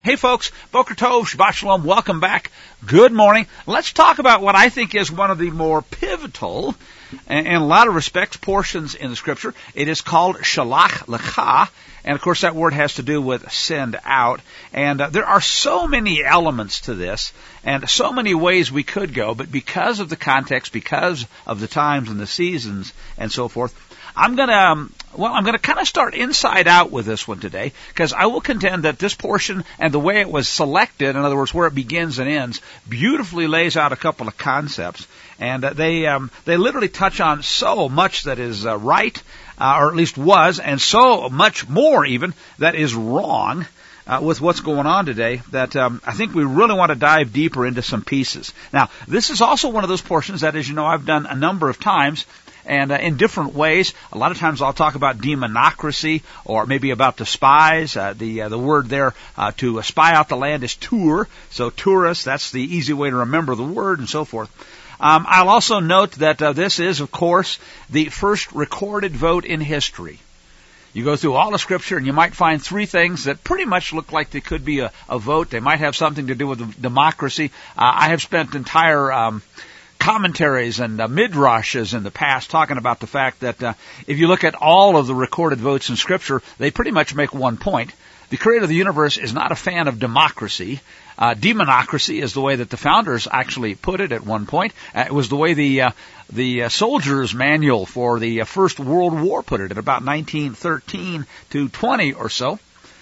Hey folks, Boker Tov, Shabbat Shalom, welcome back. Good morning. Let's talk about what I think is one of the more pivotal, and in a lot of respects, portions in the Scripture. It is called Shalach Lecha, and of course that word has to do with send out. And there are so many elements to this, and so many ways we could go, but because of the context, because of the times and the seasons and so forth, I'm going to kind of start inside out with this one today, because I will contend that this portion and the way it was selected, in other words, where it begins and ends, beautifully lays out a couple of concepts, and they literally touch on so much that is right, or at least was, and so much more even that is wrong with what's going on today, that I think we really want to dive deeper into some pieces. Now, this is also one of those portions that, as you know, I've done a number of times, and in different ways. A lot of times I'll talk about demonocracy, or maybe about the spies. The word there to spy out the land is tur, so tourist, that's the easy way to remember the word, and so forth. I'll also note that this is, of course, the first recorded vote in history. You go through all the Scripture, and you might find three things that pretty much look like they could be a vote. They might have something to do with democracy. I have spent entire commentaries and midrashes in the past talking about the fact that if you look at all of the recorded votes in Scripture, they pretty much make one point. The Creator of the universe is not a fan of democracy. Demonocracy is the way that the founders actually put it at one point. It was the way the soldier's manual for the First World War put it at about 1913 to 20 or so.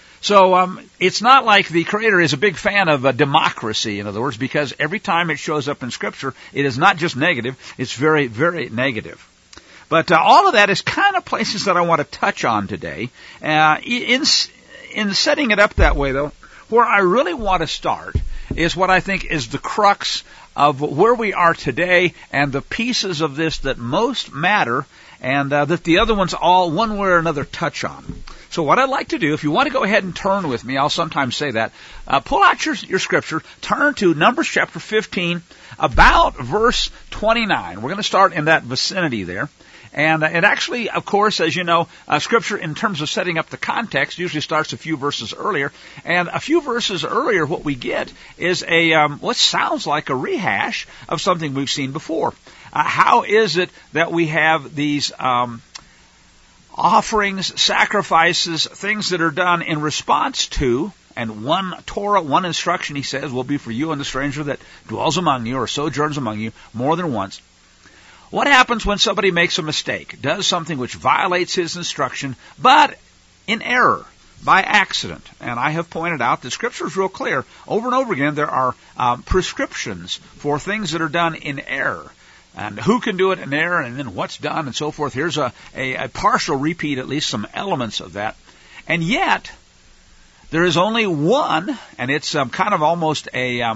So it's not like the Creator is a big fan of democracy, in other words, because every time it shows up in Scripture, it is not just negative, it's very, very negative. But all of that is kind of places that I want to touch on today. In setting it up that way, though, where I really want to start is what I think is the crux of where we are today and the pieces of this that most matter, and that the other ones all, one way or another, touch on. So what I'd like to do, if you want to go ahead and turn with me, I'll sometimes say that, pull out your Scripture, turn to Numbers chapter 15, about verse 29. We're going to start in that vicinity there. And it actually, of course, as you know, Scripture, in terms of setting up the context, usually starts a few verses earlier. And a few verses earlier, what we get is what sounds like a rehash of something we've seen before. How is it that we have these offerings, sacrifices, things that are done in response to, and one Torah, one instruction, he says, will be for you and the stranger that dwells among you or sojourns among you more than once. What happens when somebody makes a mistake, does something which violates his instruction, but in error, by accident? And I have pointed out that Scripture is real clear. Over and over again, there are prescriptions for things that are done in error. And who can do it in error, and then what's done, and so forth. Here's a partial repeat, at least some elements of that. And yet, there is only one, and it's kind of almost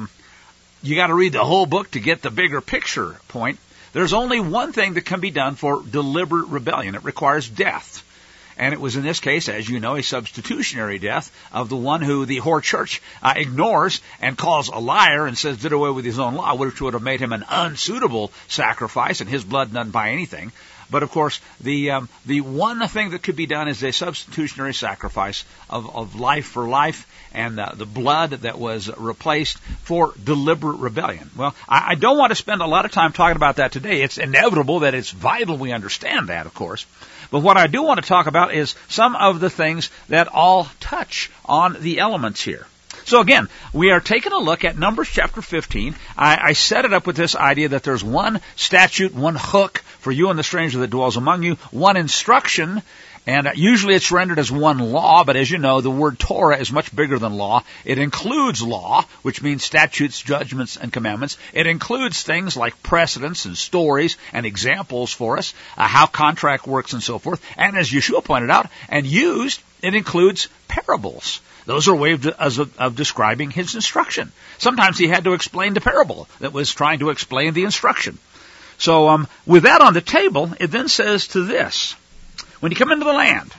you got to read the whole book to get the bigger picture point. There's only one thing that can be done for deliberate rebellion. It requires death. And it was in this case, as you know, a substitutionary death of the one who the whore church ignores and calls a liar and says did away with his own law, which would have made him an unsuitable sacrifice, and his blood doesn't buy anything. But of course, the one thing that could be done is a substitutionary sacrifice of life for life, and the blood that was replaced for deliberate rebellion. Well, I don't want to spend a lot of time talking about that today. It's inevitable that it's vital we understand that, of course. But what I do want to talk about is some of the things that all touch on the elements here. So again, we are taking a look at Numbers chapter 15. I set it up with this idea that there's one statute, one hook for you and the stranger that dwells among you, one instruction, and usually it's rendered as one law, but as you know, the word Torah is much bigger than law. It includes law, which means statutes, judgments, and commandments. It includes things like precedents and stories and examples for us, how contract works and so forth. And as Yeshua pointed out and used, it includes parables. Those are ways of describing his instruction. Sometimes he had to explain the parable that was trying to explain the instruction. So with that on the table, it then says to this: when you come into the land,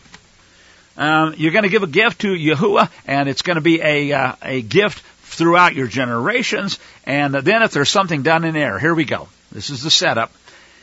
you're going to give a gift to Yahuwah, and it's going to be a gift throughout your generations. And then if there's something done in error, here we go. This is the setup.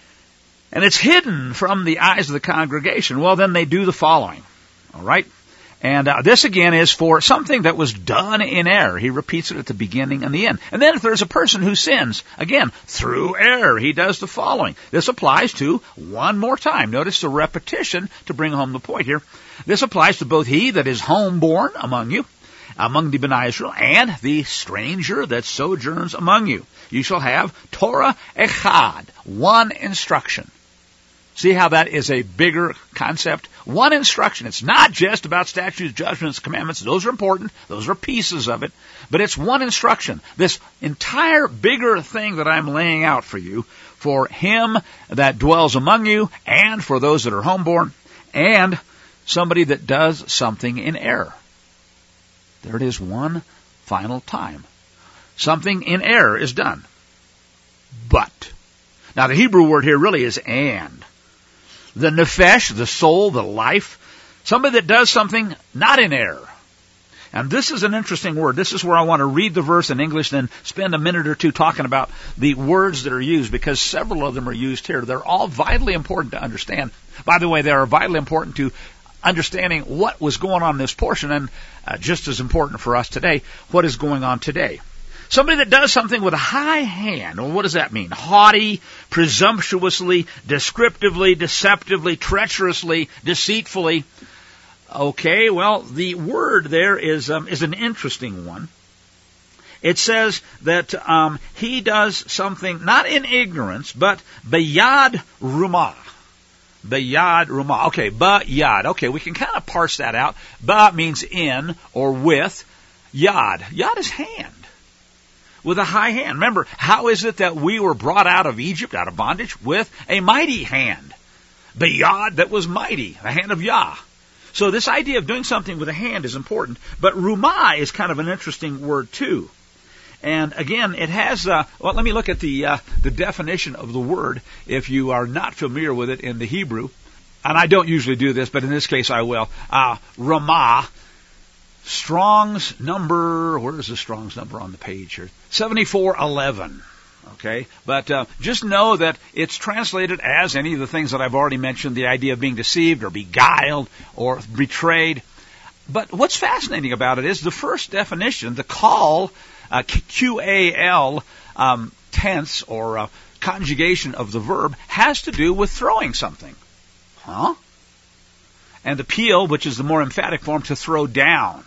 And it's hidden from the eyes of the congregation. Well, then they do the following. All right? And this again is for something that was done in error. He repeats it at the beginning and the end. And then if there's a person who sins, again, through error, he does the following. This applies to one more time. Notice the repetition to bring home the point here. This applies to both he that is homeborn among you, among the Bnei Israel, and the stranger that sojourns among you. You shall have Torah echad, one instruction. See how that is a bigger concept? One instruction. It's not just about statutes, judgments, commandments. Those are important. Those are pieces of it. But it's one instruction. This entire bigger thing that I'm laying out for you, for him that dwells among you, and for those that are homeborn, and somebody that does something in error. There it is one final time. Something in error is done. But. Now the Hebrew word here really is and. The nefesh, the soul, the life, somebody that does something not in error. And this is an interesting word. This is where I want to read the verse in English, then spend a minute or two talking about the words that are used, because several of them are used here. They're all vitally important to understand. By the way, they are vitally important to understanding what was going on in this portion, and just as important for us today, what is going on today. Somebody that does something with a high hand. Well, what does that mean? Haughty, presumptuously, descriptively, deceptively, treacherously, deceitfully. Okay, well, the word there is an interesting one. It says that he does something not in ignorance, but beyad rumah. Beyad rumah. Okay, bayad. Okay, we can kind of parse that out. Ba means in or with. Yad. Yad is hand. With a high hand. Remember, how is it that we were brought out of Egypt, out of bondage? With a mighty hand. Beyad that was mighty, the hand of Yah. So this idea of doing something with a hand is important, but rumah is kind of an interesting word too. And again, it has, well, let me look at the definition of the word, if you are not familiar with it in the Hebrew. And I don't usually do this, but in this case I will. Ramah, Strong's number, where is the Strong's number on the page here? 7411. Okay, but just know that it's translated as any of the things that I've already mentioned, the idea of being deceived or beguiled or betrayed. But what's fascinating about it is the first definition, the call, QAL tense or conjugation of the verb, has to do with throwing something. Huh? And the peel, which is the more emphatic form, to throw down.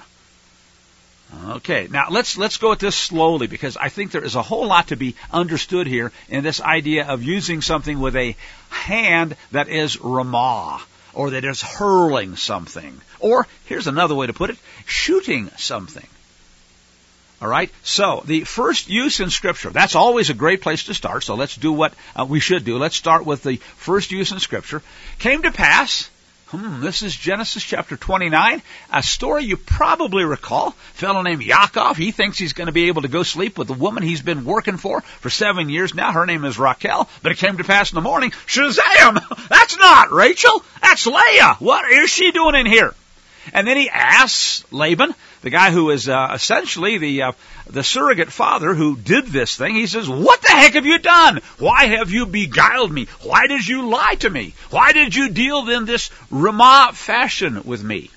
Okay, now let's go at this slowly, because I think there is a whole lot to be understood here in this idea of using something with a hand that is ramah, or that is hurling something. Or, here's another way to put it, shooting something. All right, so the first use in Scripture, that's always a great place to start, so let's do what we should do. Let's start with the first use in Scripture. Came to pass, this is Genesis chapter 29, a story you probably recall. A fellow named Yaakov, he thinks he's going to be able to go sleep with the woman he's been working for 7 years now. Her name is Raquel, but it came to pass in the morning, Shazam! That's not Rachel, that's Leah! What is she doing in here? And then he asks Laban, the guy who is essentially the surrogate father who did this thing. He says, what the heck have you done? Why have you beguiled me? Why did you lie to me? Why did you deal in this Ramah fashion with me?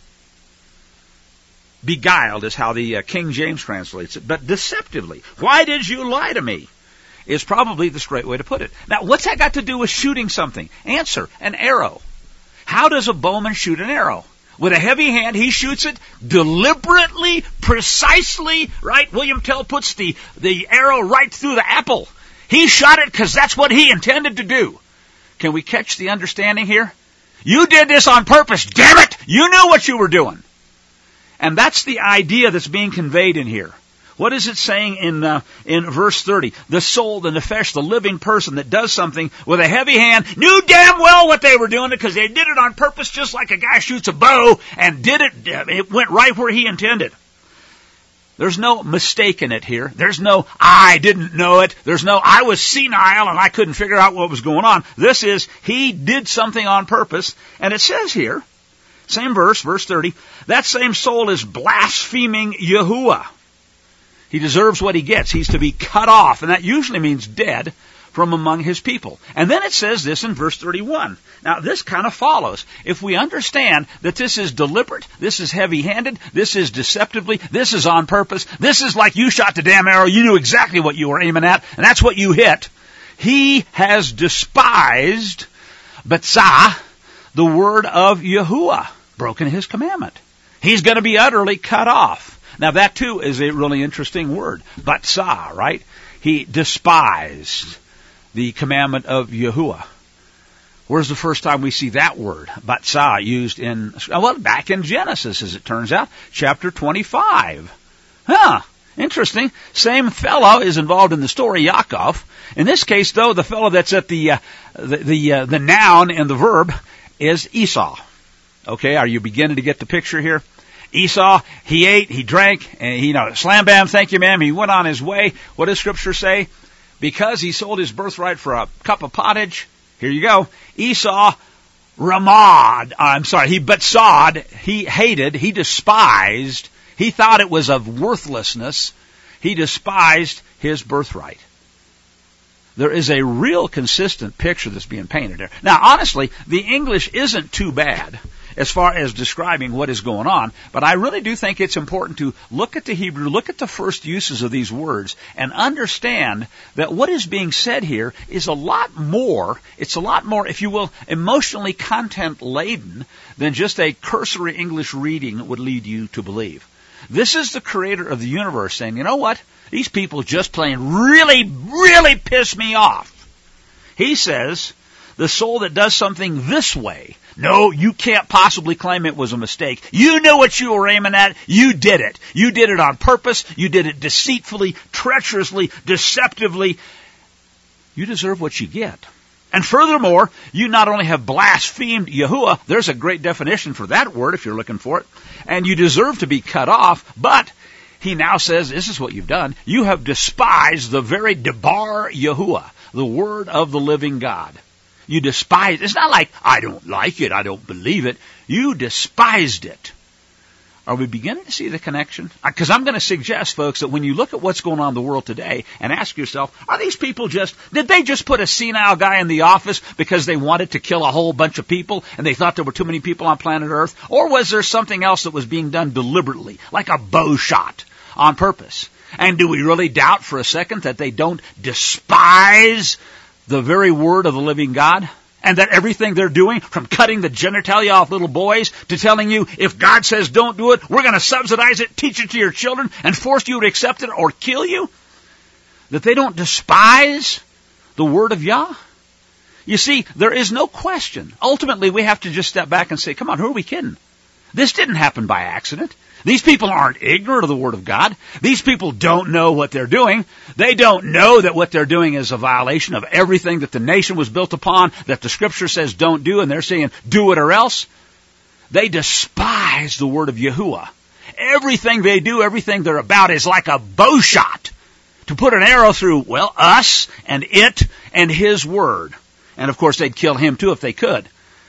Beguiled is how the King James translates it, but deceptively. Why did you lie to me? Is probably the straight way to put it. Now, what's that got to do with shooting something? Answer, an arrow. How does a bowman shoot an arrow? With a heavy hand, he shoots it deliberately, precisely, right? William Tell puts the arrow right through the apple. He shot it because that's what he intended to do. Can we catch the understanding here? You did this on purpose, damn it! You knew what you were doing. And that's the idea that's being conveyed in here. What is it saying in verse 30? The soul, the nefesh, the living person that does something with a heavy hand, knew damn well what they were doing because they did it on purpose, just like a guy shoots a bow and did it. It went right where he intended. There's no mistake in it here. There's no, I didn't know it. There's no, I was senile and I couldn't figure out what was going on. This is, he did something on purpose. And it says here, same verse 30, that same soul is blaspheming Yahuwah. He deserves what he gets. He's to be cut off, and that usually means dead. from among his people. And then it says this in verse 31. Now, this kind of follows. If we understand that this is deliberate, this is heavy-handed, this is deceptively, this is on purpose, this is like you shot the damn arrow, you knew exactly what you were aiming at, and that's what you hit. He has despised, Batsah, the word of Yahuwah, broken his commandment. He's going to be utterly cut off. Now, that too is a really interesting word. Batsah, right? He despised the commandment of Yahuwah. Where's the first time we see that word, Batsah, used in, well, back in Genesis, as it turns out, chapter 25. Interesting. Same fellow is involved in the story, Yaakov. In this case, though, the fellow that's at the noun and the verb is Esau. Okay, are you beginning to get the picture here? Esau, he ate, he drank, and he, slam bam, thank you ma'am, he went on his way. What does Scripture say? Because he sold his birthright for a cup of pottage, here you go, Esau, he batsawed, he hated, he despised, he thought it was of worthlessness, he despised his birthright. There is a real consistent picture that's being painted there. Now, honestly, the English isn't too bad as far as describing what is going on, but I really do think it's important to look at the Hebrew, look at the first uses of these words, and understand that what is being said here is a lot more, if you will, emotionally content-laden than just a cursory English reading would lead you to believe. This is the creator of the universe saying, you know what? These people just plain really, really piss me off. He says, the soul that does something this way, no, you can't possibly claim it was a mistake. You knew what you were aiming at. You did it. You did it on purpose. You did it deceitfully, treacherously, deceptively. You deserve what you get. And furthermore, you not only have blasphemed Yahuwah, there's a great definition for that word if you're looking for it, and you deserve to be cut off, but he now says, this is what you've done. You have despised the very Debar Yahuwah, the word of the living God. You despise. It's not like, I don't like it, I don't believe it. You despised it. Are we beginning to see the connection? Because I'm going to suggest, folks, that when you look at what's going on in the world today and ask yourself, are these people did they just put a senile guy in the office because they wanted to kill a whole bunch of people and they thought there were too many people on planet Earth? Or was there something else that was being done deliberately, like a bow shot on purpose? And do we really doubt for a second that they don't despise the very word of the living God? And that everything they're doing, from cutting the genitalia off little boys to telling you, if God says don't do it, we're going to subsidize it, teach it to your children, and force you to accept it or kill you? That they don't despise the word of Yah? You see, there is no question. Ultimately, we have to just step back and say, come on, who are we kidding? This didn't happen by accident. These people aren't ignorant of the Word of God. These people don't know what they're doing. They don't know that what they're doing is a violation of everything that the nation was built upon, that the Scripture says don't do, and they're saying do it or else. They despise the Word of Yahuwah. Everything they do, everything they're about is like a bow shot to put an arrow through, us and it and His Word. And of course they'd kill Him too if they could.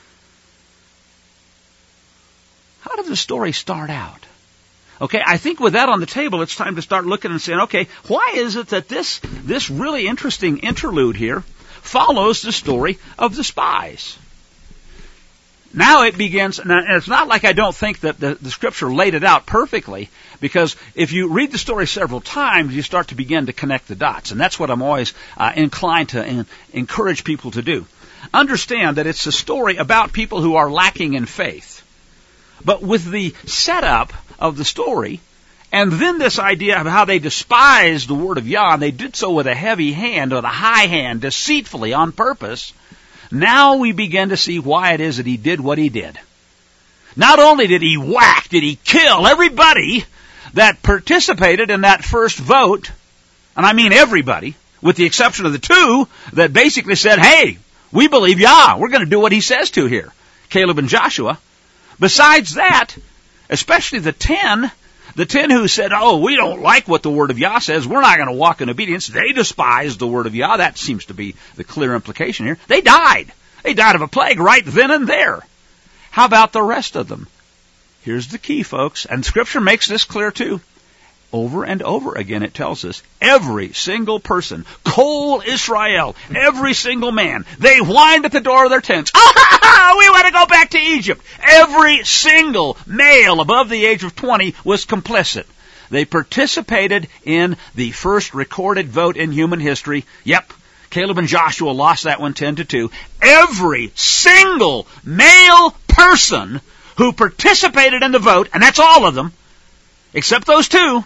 How did the story start out? Okay, I think with that on the table, it's time to start looking and saying, okay, why is it that this really interesting interlude here follows the story of the spies? Now it begins, and it's not like I don't think that the Scripture laid it out perfectly, because if you read the story several times, you start to begin to connect the dots, and that's what I'm always inclined to encourage people to do. Understand that it's a story about people who are lacking in faith. But with the setup of the story, and then this idea of how they despised the word of Yah, and they did so with a heavy hand, or the high hand, deceitfully, on purpose, now we begin to see why it is that he did what he did. Not only did he whack, did he kill everybody that participated in that first vote, and I mean everybody, with the exception of the two that basically said, hey, we believe Yah, we're going to do what he says to here, Caleb and Joshua. Besides that, especially the 10 who said, we don't like what the word of Yah says, we're not going to walk in obedience, they despised the word of Yah. That seems to be the clear implication here. They died. They died of a plague right then and there. How about the rest of them? Here's the key, folks, and Scripture makes this clear too. Over and over again it tells us, every single person, Kol Israel, every single man, they whined at the door of their tents, we want to go back to Egypt. Every single male above the age of 20 was complicit. They participated in the first recorded vote in human history. Yep, Caleb and Joshua lost that one 10-2. Every single male person who participated in the vote, and that's all of them, except those two,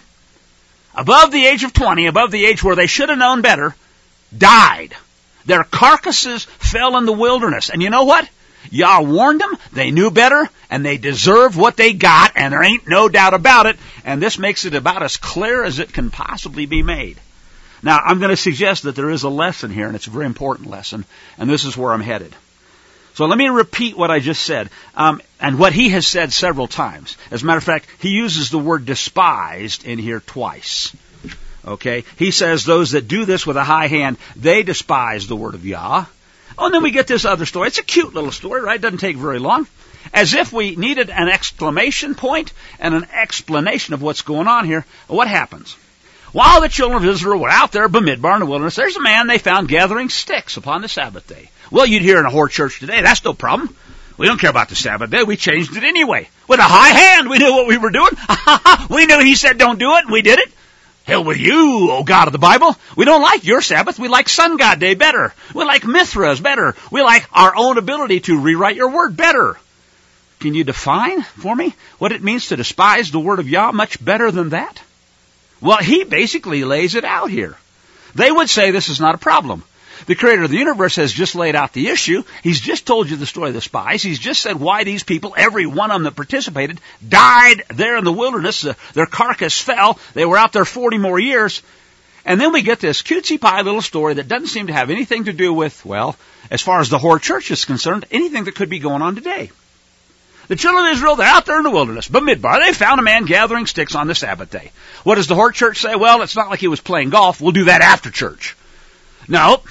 above the age of 20, above the age where they should have known better, died. Their carcasses fell in the wilderness. And you know what? Yah warned them, they knew better, and they deserved what they got, and there ain't no doubt about it, and this makes it about as clear as it can possibly be made. Now, I'm going to suggest that there is a lesson here, and it's a very important lesson, and this is where I'm headed. So let me repeat what I just said, and what he has said several times. As a matter of fact, he uses the word despised in here twice. Okay? He says those that do this with a high hand, they despise the word of Yah. Oh, and then we get this other story. It's a cute little story, right? It doesn't take very long. As if we needed an exclamation point and an explanation of what's going on here. What happens? While the children of Israel were out there, Bamidbar in the wilderness, there's a man they found gathering sticks upon the Sabbath day. Well, you'd hear in a Horde church today, that's no problem. We don't care about the Sabbath day. We changed it anyway. With a high hand, we knew what we were doing. We knew he said don't do it, and we did it. Hell with you, O God of the Bible. We don't like your Sabbath. We like Sun God Day better. We like Mithras better. We like our own ability to rewrite your word better. Can you define for me what it means to despise the word of Yah much better than that? Well, he basically lays it out here. They would say this is not a problem. The creator of the universe has just laid out the issue. He's just told you the story of the spies. He's just said why these people, every one of them that participated, died there in the wilderness. Their carcass fell. They were out there 40 more years. And then we get this cutesy pie little story that doesn't seem to have anything to do with, well, as far as the Horde church is concerned, anything that could be going on today. The children of Israel, they're out there in the wilderness. Bamidbar, they found a man gathering sticks on the Sabbath day. What does the Horde church say? Well, it's not like he was playing golf. We'll do that after church. No.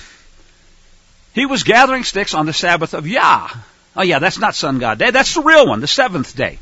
He was gathering sticks on the Sabbath of Yah. Oh yeah, that's not Sun God Day. That's the real one, the seventh day.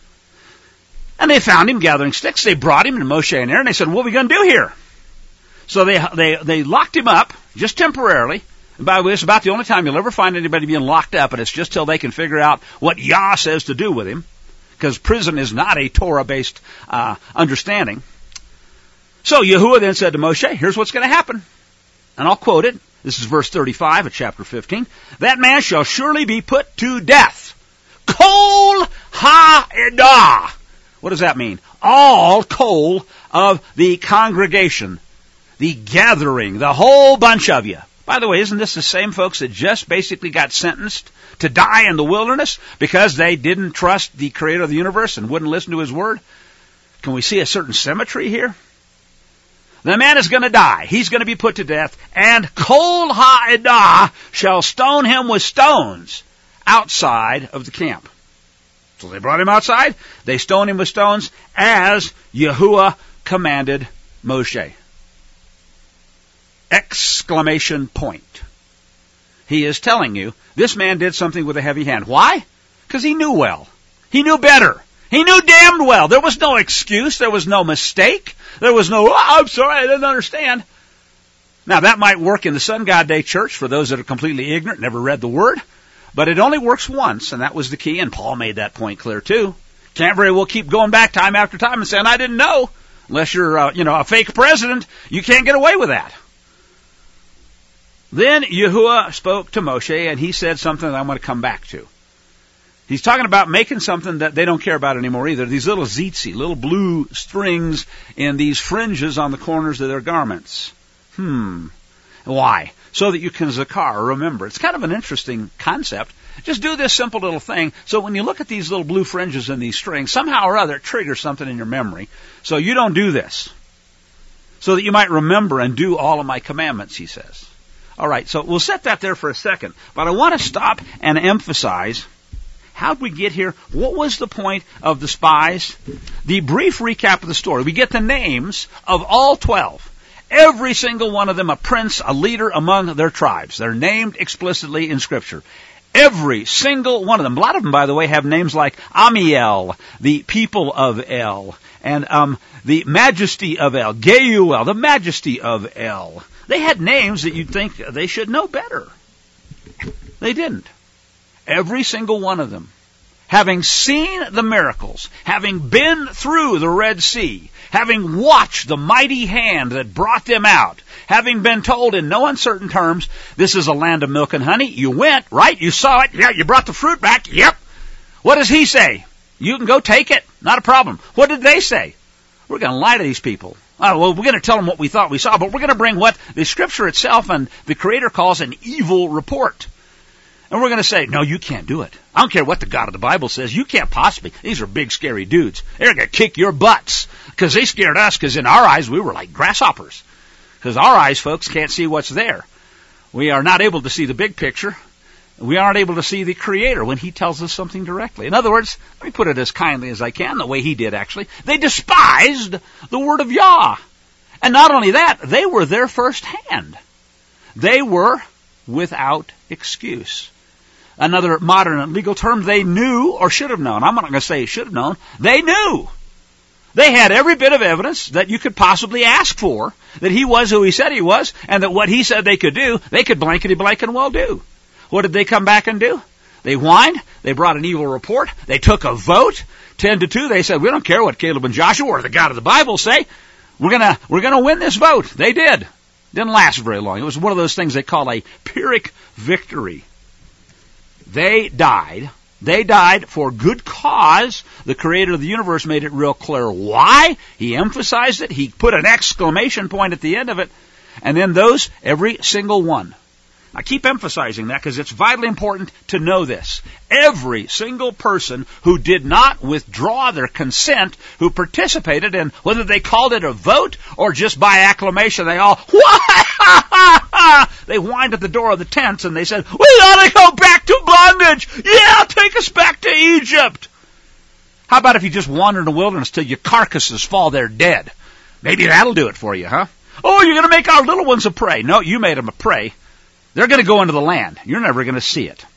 And they found him gathering sticks. They brought him to Moshe and Aaron. They said, what are we going to do here? So they locked him up, just temporarily. And by the way, it's about the only time you'll ever find anybody being locked up, and it's just till they can figure out what Yah says to do with him. Because prison is not a Torah-based understanding. So Yahuwah then said to Moshe, here's what's going to happen. And I'll quote it. This is verse 35 of chapter 15. That man shall surely be put to death. Kol ha'edah. What does that mean? All kol of the congregation, the gathering, the whole bunch of you. By the way, isn't this the same folks that just basically got sentenced to die in the wilderness because they didn't trust the creator of the universe and wouldn't listen to his word? Can we see a certain symmetry here? The man is going to die. He's going to be put to death. And Kol ha'edah shall stone him with stones outside of the camp. So they brought him outside. They stoned him with stones as Yahuwah commanded Moshe. Exclamation point. He is telling you, this man did something with a heavy hand. Why? Because he knew well. He knew better. He knew damned well. There was no excuse. There was no mistake. There was no, I'm sorry, I didn't understand. Now, that might work in the Sun God Day church for those that are completely ignorant, never read the Word. But it only works once, and that was the key, and Paul made that point clear, too. Can't very well keep going back time after time and saying, I didn't know. Unless you're, a fake president, you can't get away with that. Then Yahuwah spoke to Moshe, and he said something that I'm going to come back to. He's talking about making something that they don't care about anymore either. These little tzitzit, little blue strings in these fringes on the corners of their garments. Why? So that you can zakar, remember. It's kind of an interesting concept. Just do this simple little thing. So when you look at these little blue fringes in these strings, somehow or other it triggers something in your memory. So you don't do this. So that you might remember and do all of my commandments, he says. All right, so we'll set that there for a second. But I want to stop and emphasize, how'd we get here? What was the point of the spies? The brief recap of the story. We get the names of all 12. Every single one of them a prince, a leader among their tribes. They're named explicitly in Scripture. Every single one of them. A lot of them, by the way, have names like Amiel, the people of El, and the majesty of El, Geuel, the majesty of El. They had names that you'd think they should know better. They didn't. Every single one of them, having seen the miracles, having been through the Red Sea, having watched the mighty hand that brought them out, having been told in no uncertain terms, this is a land of milk and honey. You went, right? You saw it. Yeah, you brought the fruit back. Yep. What does he say? You can go take it. Not a problem. What did they say? We're going to lie to these people. Oh, well, we're going to tell them what we thought we saw, but we're going to bring what the Scripture itself and the Creator calls an evil report. And we're going to say, no, you can't do it. I don't care what the God of the Bible says. You can't possibly. These are big, scary dudes. They're going to kick your butts because they scared us, because in our eyes, we were like grasshoppers. Because our eyes, folks, can't see what's there. We are not able to see the big picture. We aren't able to see the Creator when He tells us something directly. In other words, let me put it as kindly as I can, the way He did actually. They despised the Word of Yah. And not only that, they were there firsthand. They were without excuse. Another modern legal term, they knew or should have known. I'm not going to say should have known. They knew. They had every bit of evidence that you could possibly ask for, that He was who He said He was, and that what He said they could do, they could blankety blank and well do. What did they come back and do? They whined. They brought an evil report. They took a vote. 10-2. They said, we don't care what Caleb and Joshua or the God of the Bible say. We're gonna win this vote. They did. Didn't last very long. It was one of those things they call a Pyrrhic victory. They died. They died for good cause. The Creator of the universe made it real clear why. He emphasized it. He put an exclamation point at the end of it. And then those, every single one. I keep emphasizing that because it's vitally important to know this. Every single person who did not withdraw their consent, who participated in, whether they called it a vote or just by acclamation, they all, they whined at the door of the tents and they said, we ought to go back to bondage. Yeah, take us back to Egypt. How about if you just wander in the wilderness till your carcasses fall there dead? Maybe that'll do it for you, huh? Oh, you're going to make our little ones a prey. No, you made them a prey. They're going to go into the land. You're never going to see it.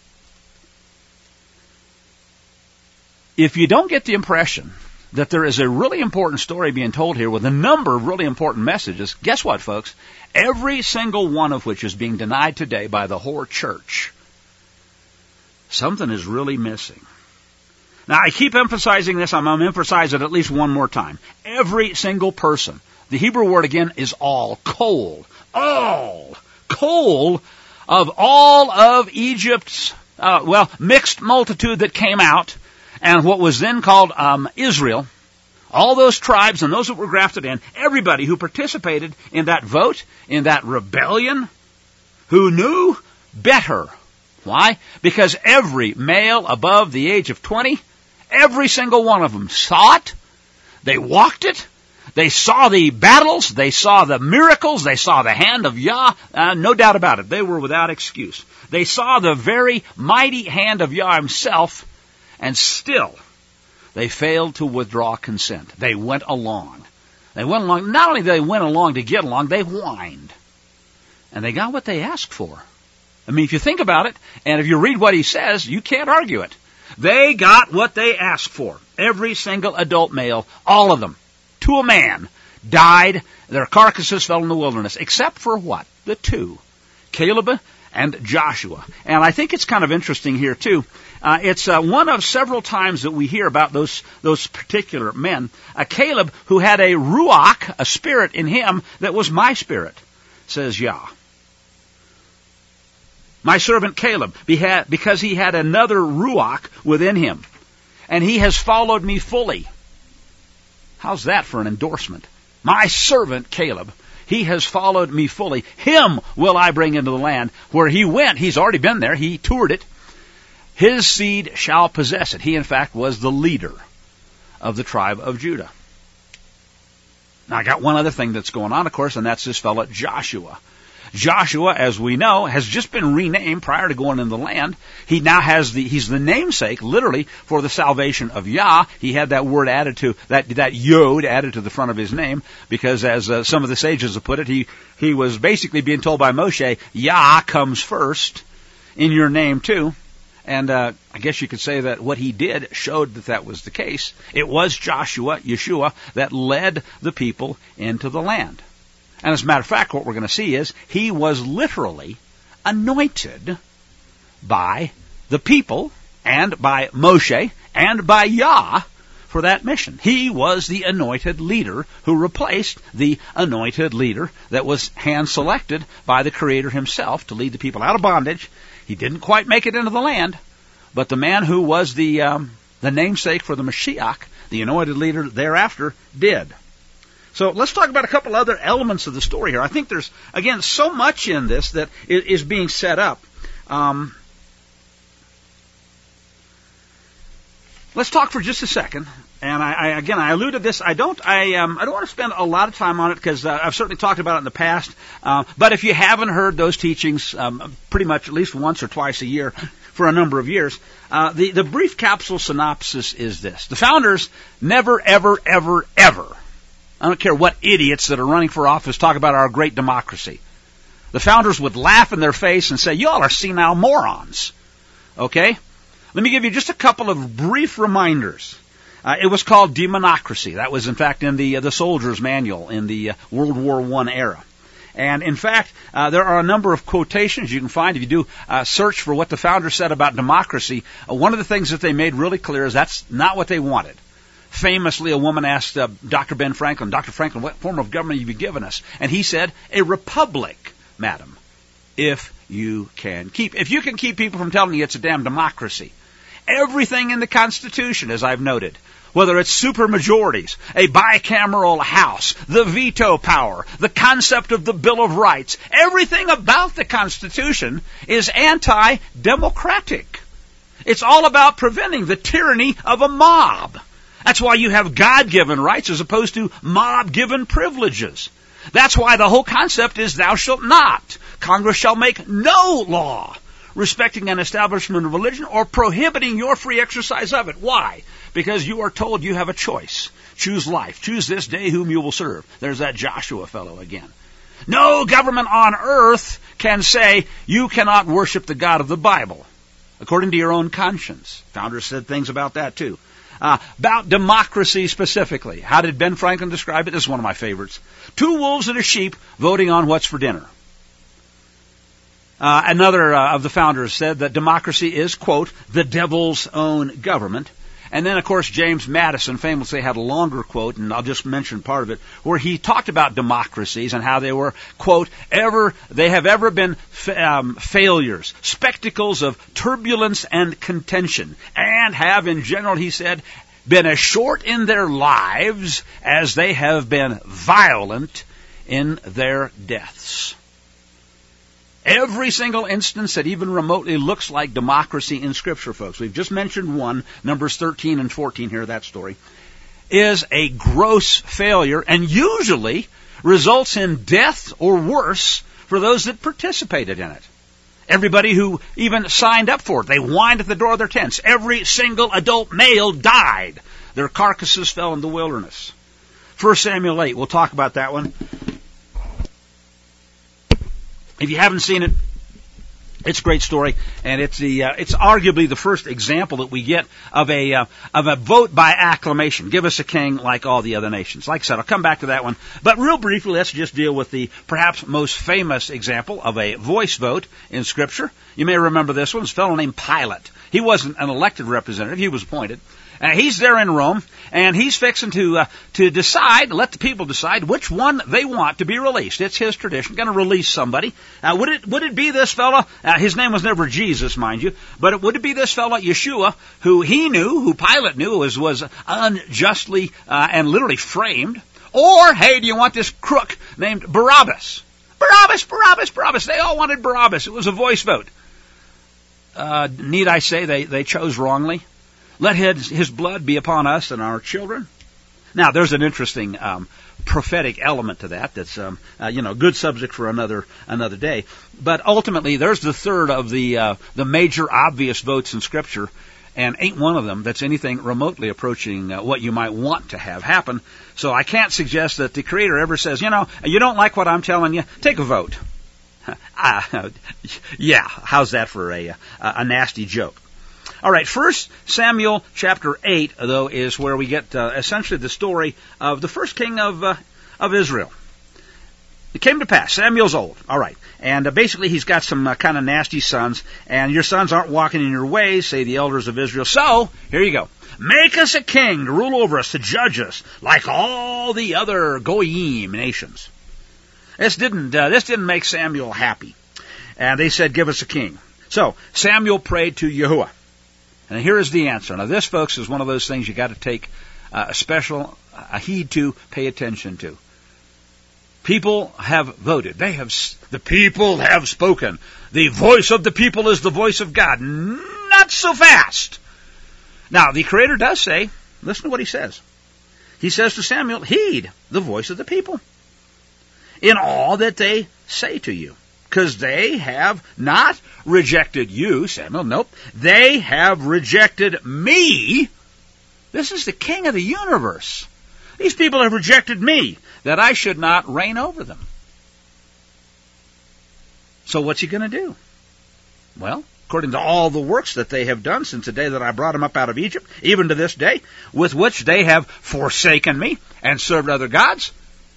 If you don't get the impression that there is a really important story being told here with a number of really important messages, guess what, folks? Every single one of which is being denied today by the whole church. Something is really missing. Now, I keep emphasizing this. I'm going to emphasize it at least one more time. Every single person. The Hebrew word, again, is all. Kol. All. Kol of all of Egypt's, mixed multitude that came out, and what was then called Israel, all those tribes and those that were grafted in, everybody who participated in that vote, in that rebellion, who knew better. Why? Because every male above the age of 20, every single one of them saw it, they walked it, they saw the battles, they saw the miracles, they saw the hand of Yah, no doubt about it. They were without excuse. They saw the very mighty hand of Yah Himself, and still they failed to withdraw consent. They went along. They went along. Not only they went along to get along, they whined. And they got what they asked for. I mean, if you think about it, and if you read what He says, you can't argue it. They got what they asked for. Every single adult male, all of them, to a man, died. Their carcasses fell in the wilderness, except for what? The two, Caleb and Joshua. And I think it's kind of interesting here, too. It's one of several times that we hear about those particular men. Caleb, who had a ruach, a spirit in him that was my spirit, says Yah. My servant Caleb, because he had another ruach within him, and he has followed me fully. How's that for an endorsement? My servant Caleb, he has followed me fully. Him will I bring into the land where he went. He's already been there. He toured it. His seed shall possess it. He, in fact, was the leader of the tribe of Judah. Now, I got one other thing that's going on, of course, and that's this fellow Joshua. Joshua, as we know, has just been renamed prior to going into the land. He now he's the namesake, literally, for the salvation of Yah. He had that word added to, that Yod added to the front of his name, because as some of the sages have put it, he was basically being told by Moshe, Yah comes first in your name too. And I guess you could say that what he did showed that that was the case. It was Yeshua, that led the people into the land. And as a matter of fact, what we're going to see is he was literally anointed by the people and by Moshe and by Yah for that mission. He was the anointed leader who replaced the anointed leader that was hand-selected by the Creator himself to lead the people out of bondage. He didn't quite make it into the land, but the man who was the namesake for the Mashiach, the anointed leader thereafter, did. So let's talk about a couple other elements of the story here. I think there's, again, so much in this that is being set up. Let's talk for just a second. And I alluded to this. I don't want to spend a lot of time on it because I've certainly talked about it in the past. But if you haven't heard those teachings, pretty much at least once or twice a year for a number of years, the brief capsule synopsis is this: the founders never, ever, ever, ever, I don't care what idiots that are running for office talk about our great democracy. The founders would laugh in their face and say, "Y'all are senile morons." Okay? Let me give you just a couple of brief reminders. It was called demonocracy. That was, in fact, in the soldier's manual in the World War I era. And, in fact, there are a number of quotations you can find if you do search for what the founders said about democracy. One of the things that they made really clear is that's not what they wanted. Famously, a woman asked Dr. Ben Franklin, "Dr. Franklin, what form of government have you given us?" And he said, "A republic, madam, if you can keep. If you can keep people from telling you it's a damn democracy." Everything in the Constitution, as I've noted, whether it's supermajorities, a bicameral House, the veto power, the concept of the Bill of Rights, everything about the Constitution is anti-democratic. It's all about preventing the tyranny of a mob. That's why you have God-given rights as opposed to mob-given privileges. That's why the whole concept is thou shalt not. Congress shall make no law respecting an establishment of religion or prohibiting your free exercise of it. Why? Because you are told you have a choice. Choose life. Choose this day whom you will serve. There's that Joshua fellow again. No government on earth can say you cannot worship the God of the Bible, according to your own conscience. Founders said things about that too. About democracy specifically. How did Ben Franklin describe it? This is one of my favorites. 2 wolves and a sheep voting on what's for dinner. Another of the founders said that democracy is, quote, the devil's own government. And then, of course, James Madison famously had a longer quote, and I'll just mention part of it, where he talked about democracies and how they were, quote, they have ever been failures, spectacles of turbulence and contention, and have, in general, he said, been as short in their lives as they have been violent in their deaths. Every single instance that even remotely looks like democracy in Scripture, folks, we've just mentioned one, Numbers 13 and 14 here, that story, is a gross failure and usually results in death or worse for those that participated in it. Everybody who even signed up for it, they whined at the door of their tents. Every single adult male died. Their carcasses fell in the wilderness. 1 Samuel 8, we'll talk about that one. If you haven't seen it, it's a great story, and it's arguably the first example that we get of a vote by acclamation. Give us a king like all the other nations. Like I said, I'll come back to that one. But real briefly, let's just deal with the perhaps most famous example of a voice vote in Scripture. You may remember this one. It's a fellow named Pilate. He wasn't an elected representative. He was appointed. He's there in Rome, and he's fixing to decide, let the people decide which one they want to be released. It's his tradition, going to release somebody. Would it be this fella? His name was never Jesus, mind you, but would it be this fella, Yeshua, who Pilate knew was unjustly and literally framed? Or, hey, do you want this crook named Barabbas? Barabbas. They all wanted Barabbas. It was a voice vote. Need I say they chose wrongly? Let his blood be upon us and our children. Now, there's an interesting prophetic element to that. That's good subject for another day. But ultimately, there's the third of the major obvious votes in Scripture, and ain't one of them that's anything remotely approaching what you might want to have happen. So I can't suggest that the Creator ever says, you don't like what I'm telling you, take a vote. Yeah, how's that for a nasty joke? All right, 1 Samuel chapter 8, though, is where we get essentially the story of the first king of Israel. It came to pass. Samuel's old. All right. And basically he's got some kind of nasty sons. And your sons aren't walking in your ways, say the elders of Israel. So, here you go. Make us a king to rule over us, to judge us, like all the other Goyim nations. This didn't make Samuel happy. And they said, give us a king. So, Samuel prayed to Yahuwah. And here is the answer. Now this, folks, is one of those things you got to take a heed to, pay attention to. People have voted. The people have spoken. The voice of the people is the voice of God. Not so fast. Now, the Creator does say, listen to what he says. He says to Samuel, heed the voice of the people in all that they say to you. Because they have not rejected you, Samuel. Nope. They have rejected me. This is the King of the universe. These people have rejected me, that I should not reign over them. So what's he going to do? Well, according to all the works that they have done since the day that I brought them up out of Egypt, even to this day, with which they have forsaken me and served other gods,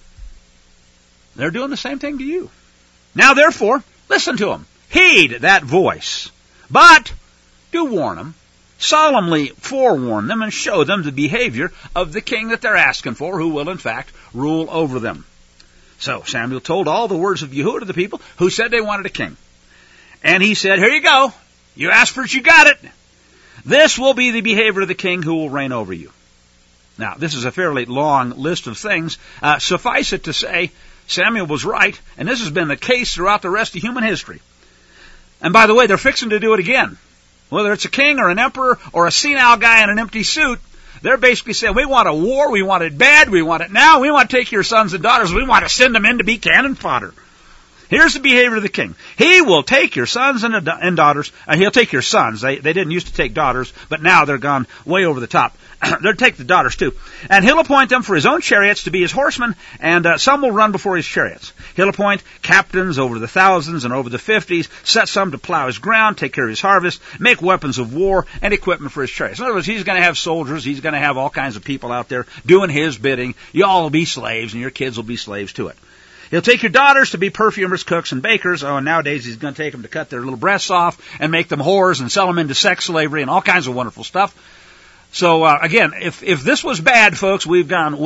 they're doing the same thing to you. Now, therefore, listen to them. Heed that voice. But do warn them. Solemnly forewarn them and show them the behavior of the king that they're asking for, who will in fact rule over them. So Samuel told all the words of Yahuwah to the people who said they wanted a king. And he said, here you go. You asked for it, you got it. This will be the behavior of the king who will reign over you. Now, this is a fairly long list of things. Suffice it to say, Samuel was right, and this has been the case throughout the rest of human history. And by the way, they're fixing to do it again. Whether it's a king or an emperor or a senile guy in an empty suit, they're basically saying, we want a war, we want it bad, we want it now, we want to take your sons and daughters, we want to send them in to be cannon fodder. Here's the behavior of the king. He will take your sons and daughters. He'll take your sons. They didn't used to take daughters, but now they're gone way over the top. They'll take the daughters too. And he'll appoint them for his own chariots to be his horsemen, and some will run before his chariots. He'll appoint captains over the thousands and over the 50s, set some to plow his ground, take care of his harvest, make weapons of war, and equipment for his chariots. In other words, he's going to have soldiers. He's going to have all kinds of people out there doing his bidding. You all will be slaves, and your kids will be slaves to it. He'll take your daughters to be perfumers, cooks, and bakers. Oh, and nowadays he's going to take them to cut their little breasts off and make them whores and sell them into sex slavery and all kinds of wonderful stuff. So, again, if this was bad, folks, we've gone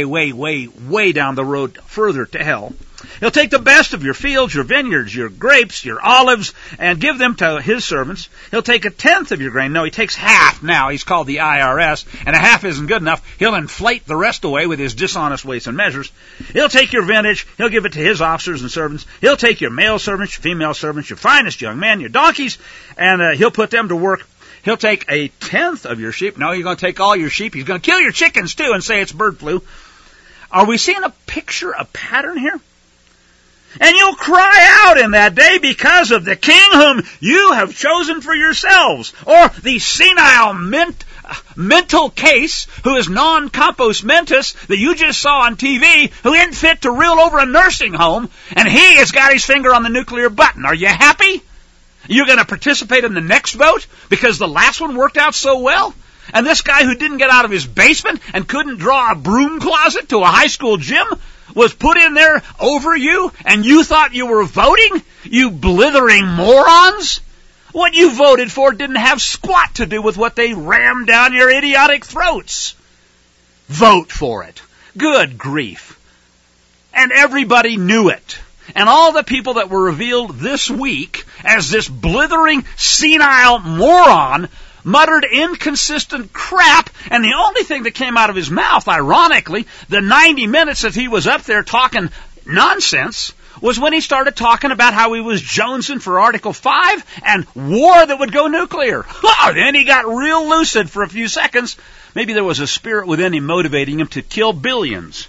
way down the road further to hell. He'll take the best of your fields, your vineyards, your grapes, your olives, and give them to his servants. He'll take 1/10 of your grain. No, he takes half now. He's called the IRS, and a half isn't good enough. He'll inflate the rest away with his dishonest weights and measures. He'll take your vintage. He'll give it to his officers and servants. He'll take your male servants, your female servants, your finest young men, your donkeys, and he'll put them to work. He'll take 1/10 of your sheep. No, you're going to take all your sheep. He's going to kill your chickens, too, and say it's bird flu. Are we seeing a picture, a pattern here? And you'll cry out in that day because of the king whom you have chosen for yourselves. Or the senile mental case who is non-compos mentis that you just saw on TV, who isn't fit to rule over a nursing home, and he has got his finger on the nuclear button. Are you happy? You're going to participate in the next vote because the last one worked out so well? And this guy who didn't get out of his basement and couldn't draw a broom closet to a high school gym was put in there over you, and you thought you were voting? You blithering morons! What you voted for didn't have squat to do with what they rammed down your idiotic throats. Vote for it. Good grief. And everybody knew it. And all the people that were revealed this week as this blithering, senile moron muttered inconsistent crap, and the only thing that came out of his mouth, ironically, the 90 minutes that he was up there talking nonsense, was when he started talking about how he was jonesing for Article 5 and war that would go nuclear. Then he got real lucid for a few seconds. Maybe there was a spirit within him motivating him to kill billions.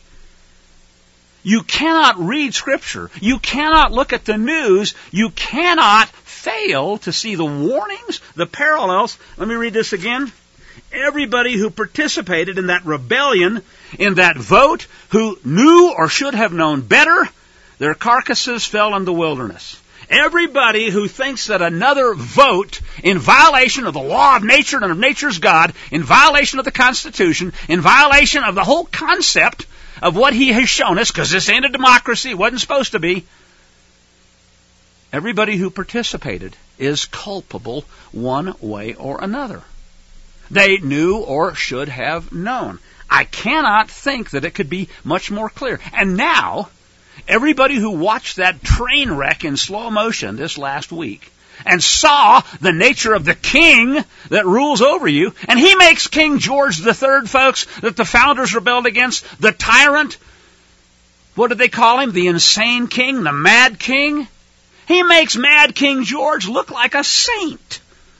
You cannot read Scripture. You cannot look at the news. You cannot fail to see the warnings, the parallels. Let me read this again. Everybody who participated in that rebellion, in that vote, who knew or should have known better, their carcasses fell in the wilderness. Everybody who thinks that another vote in violation of the law of nature and of nature's God, in violation of the Constitution, in violation of the whole concept of what he has shown us, because this ain't a democracy, it wasn't supposed to be, everybody who participated is culpable one way or another. They knew or should have known. I cannot think that it could be much more clear. And now, everybody who watched that train wreck in slow motion this last week and saw the nature of the king that rules over you, and he makes King George III, folks, that the founders rebelled against, the tyrant. What did they call him? The insane king, the mad king? He makes Mad King George look like a saint.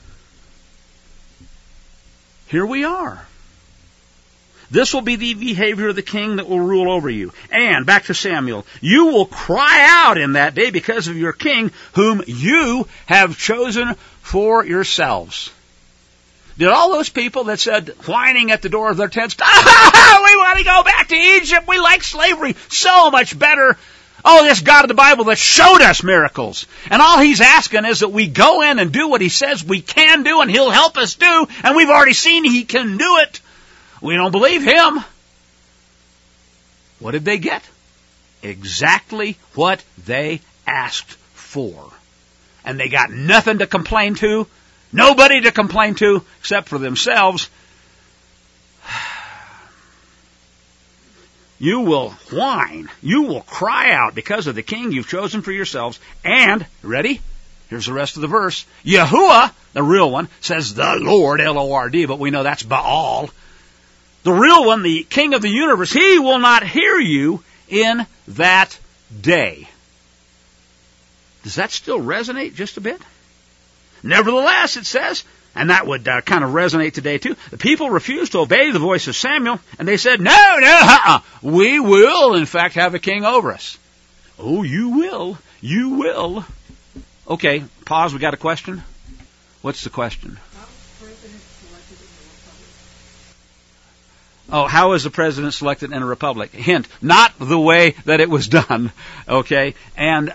Here we are. This will be the behavior of the king that will rule over you. And, back to Samuel, you will cry out in that day because of your king, whom you have chosen for yourselves. Did all those people that said, whining at the door of their tents, we want to go back to Egypt, we like slavery so much better. Oh, this God of the Bible that showed us miracles. And all he's asking is that we go in and do what he says we can do and he'll help us do. And we've already seen he can do it. We don't believe him. What did they get? Exactly what they asked for. And they got nothing to complain to. Nobody to complain to except for themselves. You will whine. You will cry out because of the king you've chosen for yourselves. And, ready? Here's the rest of the verse. Yahuwah, the real one, says the Lord, L-O-R-D, but we know that's Baal. The real one, the king of the universe, he will not hear you in that day. Does that still resonate just a bit? Nevertheless, it says, and that would kind of resonate today too. The people refused to obey the voice of Samuel, and they said, no, we will, in fact, have a king over us. Oh, you will. You will. Okay, pause. We got a question? What's the question? Oh, how is the president selected in a republic? Hint, not the way that it was done. Okay, and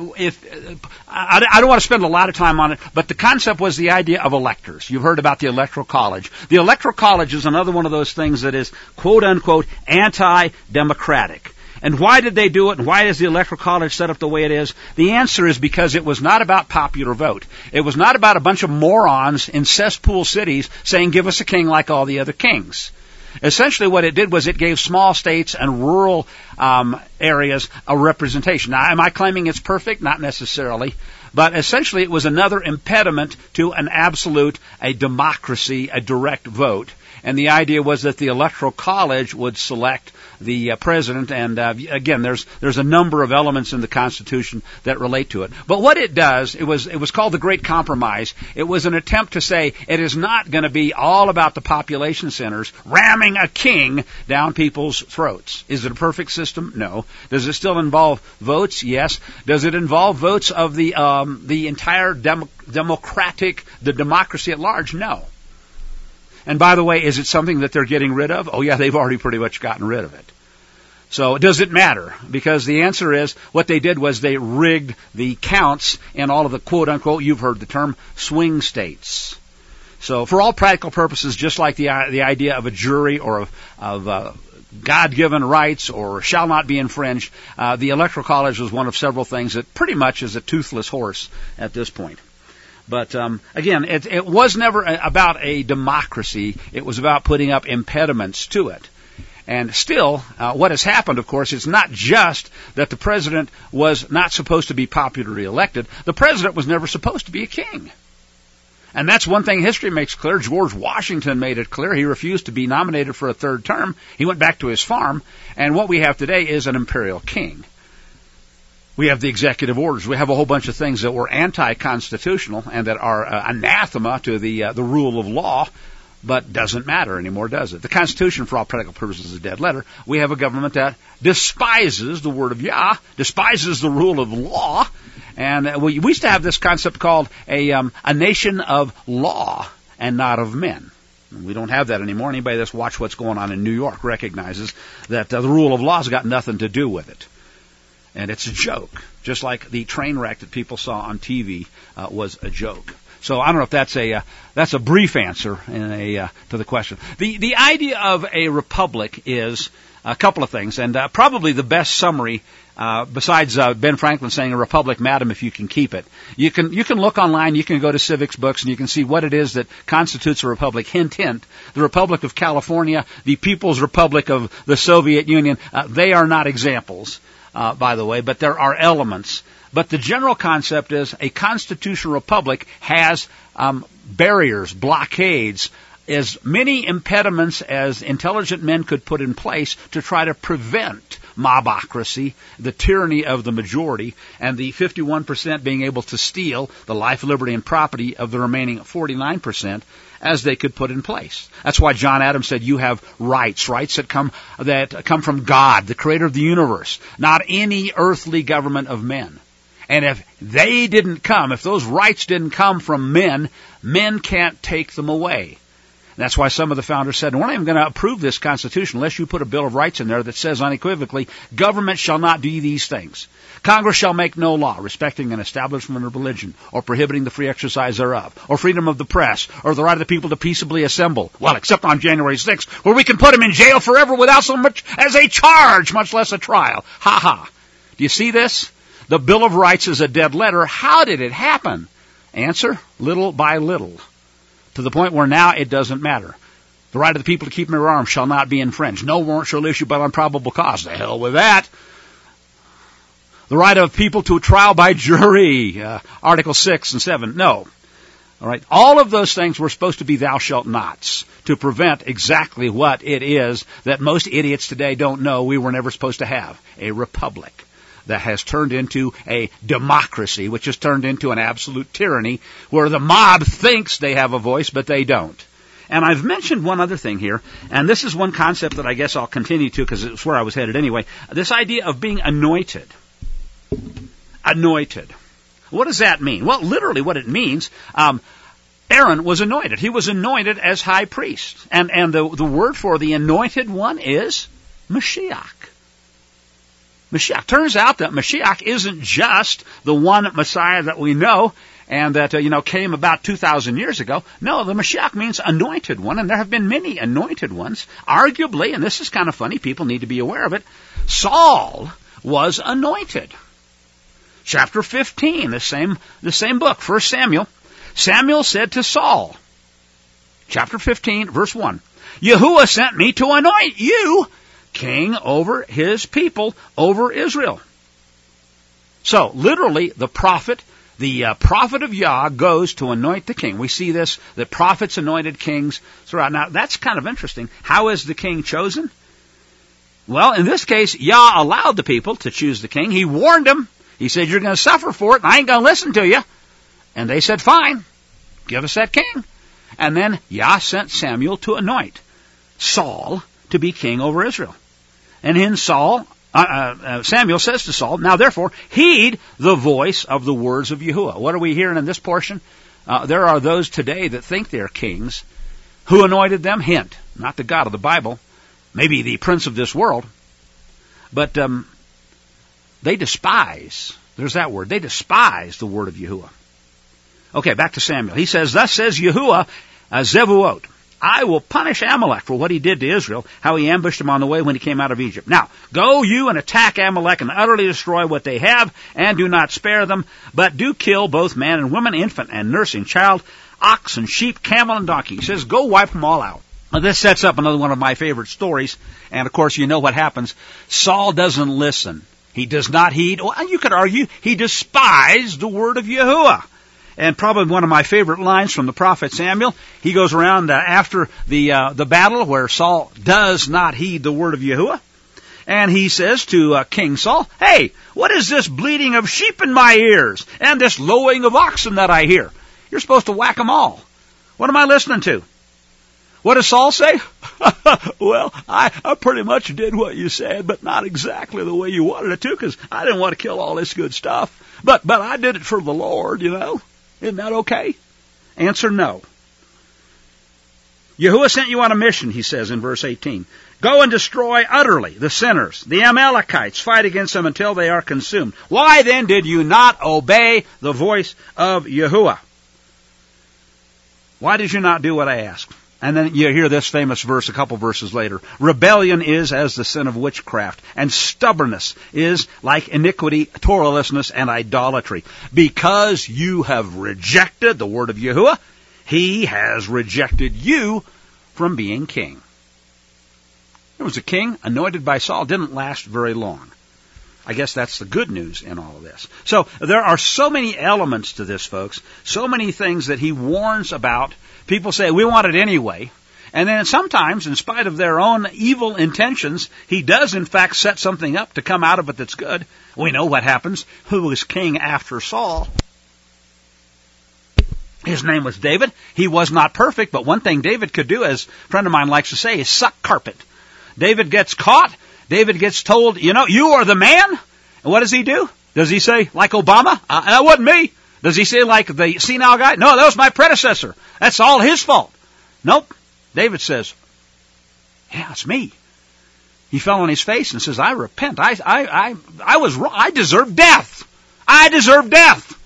I don't want to spend a lot of time on it, but the concept was the idea of electors. You've heard about the electoral college. The electoral college is another one of those things that is quote unquote anti-democratic. And why did they do it? And why is the electoral college set up the way it is? The answer is because it was not about popular vote. It was not about a bunch of morons in cesspool cities saying, give us a king like all the other kings. Essentially what it did was it gave small states and rural areas a representation. Now, am I claiming it's perfect? Not necessarily. But essentially it was another impediment to an absolute, a democracy, a direct vote. And the idea was that the electoral college would select the president, and again, there's a number of elements in the Constitution that relate to it. But what it does, it was called the Great Compromise. It was an attempt to say it is not going to be all about the population centers ramming a king down people's throats. Is it a perfect system? No. Does it still involve votes? Yes. Does it involve votes of the entire democracy at large? No. And by the way, is it something that they're getting rid of? Oh yeah, they've already pretty much gotten rid of it. So does it matter? Because the answer is, what they did was they rigged the counts in all of the quote unquote, you've heard the term, swing states. So for all practical purposes, just like the idea of a jury or of God-given rights or shall not be infringed, the Electoral College was one of several things that pretty much is a toothless horse at this point. But again, it was never about a democracy. It was about putting up impediments to it. And still, what has happened, of course, is not just that the president was not supposed to be popularly elected. The president was never supposed to be a king. And that's one thing history makes clear. George Washington made it clear. He refused to be nominated for a third term. He went back to his farm. And what we have today is an imperial king. We have the executive orders. We have a whole bunch of things that were anti-constitutional and that are anathema to the rule of law, but doesn't matter anymore, does it? The Constitution, for all practical purposes, is a dead letter. We have a government that despises the word of Yah, despises the rule of law, and we used to have this concept called a nation of law and not of men. We don't have that anymore. Anybody that's watched what's going on in New York recognizes that the rule of law has got nothing to do with it. And it's a joke, just like the train wreck that people saw on TV was a joke. So I don't know if that's a brief answer to the question. The idea of a republic is a couple of things, and probably the best summary, besides Ben Franklin saying a republic, madam, if you can keep it. You can look online, you can go to civics books, and you can see what it is that constitutes a republic. Hint, hint, the Republic of California, the People's Republic of the Soviet Union, they are not examples, by the way, but there are elements. But the general concept is a constitutional republic has barriers, blockades, as many impediments as intelligent men could put in place to try to prevent mobocracy, the tyranny of the majority, and the 51% being able to steal the life, liberty, and property of the remaining 49% as they could put in place. That's why John Adams said you have rights that come from God, the creator of the universe, not any earthly government of men. And if they didn't come, if those rights didn't come from men, men can't take them away. That's why some of the founders said, we're not even going to approve this Constitution unless you put a Bill of Rights in there that says unequivocally, government shall not do these things. Congress shall make no law respecting an establishment of religion or prohibiting the free exercise thereof, or freedom of the press, or the right of the people to peaceably assemble. Well, except on January 6th, where we can put them in jail forever without so much as a charge, much less a trial. Ha ha. Do you see this? The Bill of Rights is a dead letter. How did it happen? Answer, little by little. To the point where now it doesn't matter. The right of the people to keep and bear arms shall not be infringed. No warrant shall issue but on probable cause. The hell with that. The right of people to a trial by jury, Article 6 and 7. No. All right. All of those things were supposed to be thou shalt nots to prevent exactly what it is that most idiots today don't know we were never supposed to have. A republic that has turned into a democracy, which has turned into an absolute tyranny, where the mob thinks they have a voice, but they don't. And I've mentioned one other thing here, and this is one concept that I guess I'll continue to because it's where I was headed anyway. This idea of being anointed. Anointed. What does that mean? Well, literally what it means, Aaron was anointed. He was anointed as high priest. And the word for the anointed one is Mashiach. Mashiach. Turns out that Mashiach isn't just the one Messiah that we know and that, came about 2,000 years ago. No, the Mashiach means anointed one, and there have been many anointed ones. Arguably, and this is kind of funny, people need to be aware of it, Saul was anointed. Chapter 15, the same book, 1 Samuel. Samuel said to Saul, chapter 15, verse 1, Yahuwah sent me to anoint you king over his people, over Israel. So, literally, the prophet of Yah goes to anoint the king. We see this, that prophets anointed kings throughout. Now, that's kind of interesting. How is the king chosen? Well, in this case, Yah allowed the people to choose the king. He warned them. He said, you're going to suffer for it, and I ain't going to listen to you. And they said, fine, give us that king. And then Yah sent Samuel to anoint Saul to be king over Israel. And in Samuel says to Saul, now therefore, heed the voice of the words of Yahuwah. What are we hearing in this portion? There are those today that think they're kings. Who anointed them? Hint, not the God of the Bible, maybe the prince of this world. But they despise, there's that word, they despise the word of Yahuwah. Okay, back to Samuel. He says, thus says Yahuwah, Zevuot, I will punish Amalek for what he did to Israel, how he ambushed him on the way when he came out of Egypt. Now, go you and attack Amalek and utterly destroy what they have, and do not spare them, but do kill both man and woman, infant and nursing child, ox and sheep, camel and donkey. He says, go wipe them all out. Now, this sets up another one of my favorite stories, and of course you know what happens. Saul doesn't listen. He does not heed. Well, you could argue he despised the word of Yahuwah. And probably one of my favorite lines from the prophet Samuel, he goes around after the battle where Saul does not heed the word of Yahuwah. And he says to King Saul, hey, what is this bleating of sheep in my ears and this lowing of oxen that I hear? You're supposed to whack them all. What am I listening to? What does Saul say? Well, I pretty much did what you said, but not exactly the way you wanted it to, because I didn't want to kill all this good stuff. But I did it for the Lord, Isn't that okay? Answer, no. Yahuwah sent you on a mission, he says in verse 18. Go and destroy utterly the sinners. The Amalekites, fight against them until they are consumed. Why then did you not obey the voice of Yahuwah? Why did you not do what I asked? And then you hear this famous verse a couple verses later. Rebellion is as the sin of witchcraft, and stubbornness is like iniquity, Torahlessness, and idolatry. Because you have rejected the word of Yahuwah, he has rejected you from being king. There was a king anointed by Saul, didn't last very long. I guess that's the good news in all of this. So there are so many elements to this, folks, so many things that he warns about. People say, we want it anyway. And then sometimes, in spite of their own evil intentions, he does in fact set something up to come out of it that's good. We know what happens. Who was king after Saul? His name was David. He was not perfect, but one thing David could do, as a friend of mine likes to say, is suck carpet. David gets caught. David gets told, you are the man. And what does he do? Does he say, like Obama, that wasn't me? Does he say, like the senile guy, no, that was my predecessor. That's all his fault. Nope. David says, yeah, it's me. He fell on his face and says, I repent. I was wrong. I deserve death. I deserve death.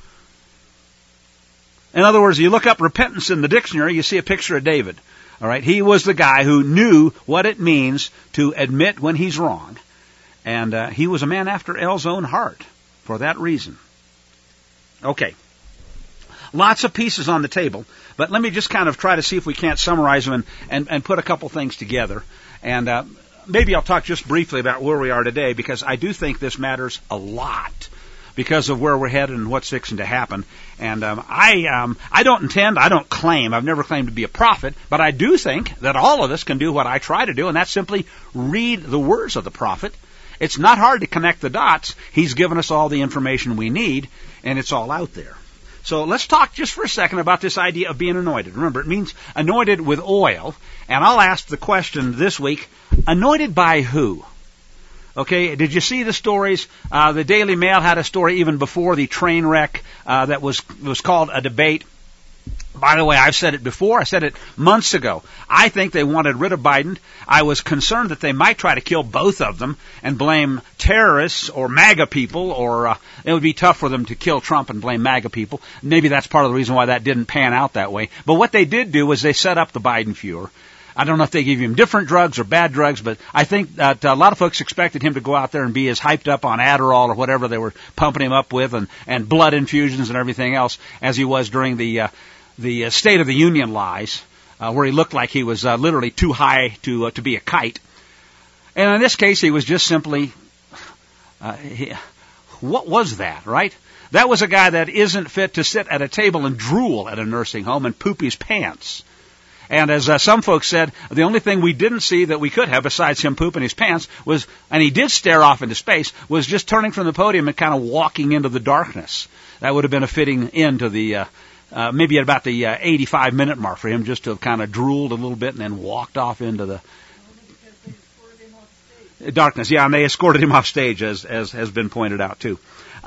In other words, you look up repentance in the dictionary, you see a picture of David. All right, he was the guy who knew what it means to admit when he's wrong. And he was a man after El's own heart for that reason. Okay. Lots of pieces on the table, but let me just kind of try to see if we can't summarize them and put a couple things together. And maybe I'll talk just briefly about where we are today, because I do think this matters a lot because of where we're headed and what's fixing to happen. And I don't claim, I've never claimed to be a prophet, but I do think that all of us can do what I try to do, and that's simply read the words of the prophet. It's not hard to connect the dots. He's given us all the information we need, and it's all out there. So let's talk just for a second about this idea of being anointed. Remember, it means anointed with oil, and I'll ask the question this week, anointed by who? Okay, did you see the stories? The Daily Mail had a story even before the train wreck that was called a debate. By the way, I've said it before. I said it months ago. I think they wanted rid of Biden. I was concerned that they might try to kill both of them and blame terrorists or MAGA people, or it would be tough for them to kill Trump and blame MAGA people. Maybe that's part of the reason why that didn't pan out that way. But what they did do was they set up the Biden Fuhrer. I don't know if they gave him different drugs or bad drugs, but I think that a lot of folks expected him to go out there and be as hyped up on Adderall or whatever they were pumping him up with, and blood infusions and everything else as he was during the State of the Union lies, where he looked like he was literally too high to be a kite. And in this case, he was just simply, what was that, right? That was a guy that isn't fit to sit at a table and drool at a nursing home and poop his pants. And as some folks said, the only thing we didn't see that we could have besides him pooping his pants was, and he did stare off into space, was just turning from the podium and kind of walking into the darkness. That would have been a fitting end to the, maybe at about the 85-minute mark for him just to have kind of drooled a little bit and then walked off into the darkness. Yeah, and they escorted him off stage, as has been pointed out too.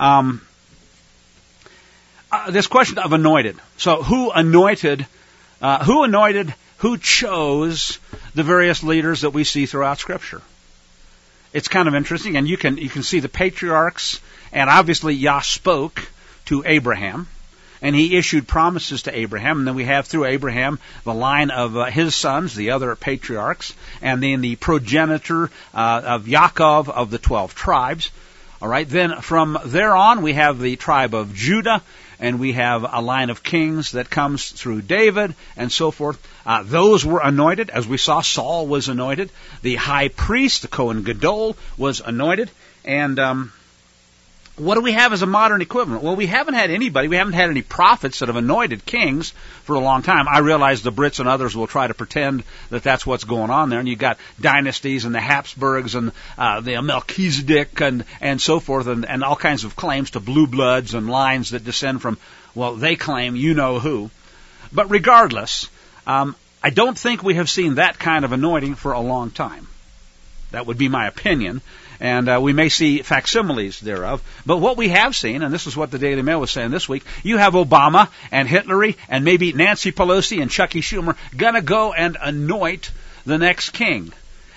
This question of anointed. So who anointed, who chose the various leaders that we see throughout Scripture? It's kind of interesting, and you can see the patriarchs, and obviously Yah spoke to Abraham, and he issued promises to Abraham, and then we have through Abraham the line of his sons, the other patriarchs, and then the progenitor of Yaakov of the 12 tribes. All right, then from there on we have the tribe of Judah, and we have a line of kings that comes through David and so forth. Those were anointed. As we saw, Saul was anointed. The high priest, the Kohen Gadol, was anointed. And what do we have as a modern equivalent? Well, we haven't had any prophets that have anointed kings for a long time. I realize the Brits and others will try to pretend that that's what's going on there. And you've got dynasties and the Habsburgs and the Melchizedek and so forth, and all kinds of claims to blue bloods and lines that descend from, well, they claim you know who. But regardless, I don't think we have seen that kind of anointing for a long time. That would be my opinion. And we may see facsimiles thereof. But what we have seen, and this is what the Daily Mail was saying this week, you have Obama and Hitler and maybe Nancy Pelosi and Chucky Schumer going to go and anoint the next king.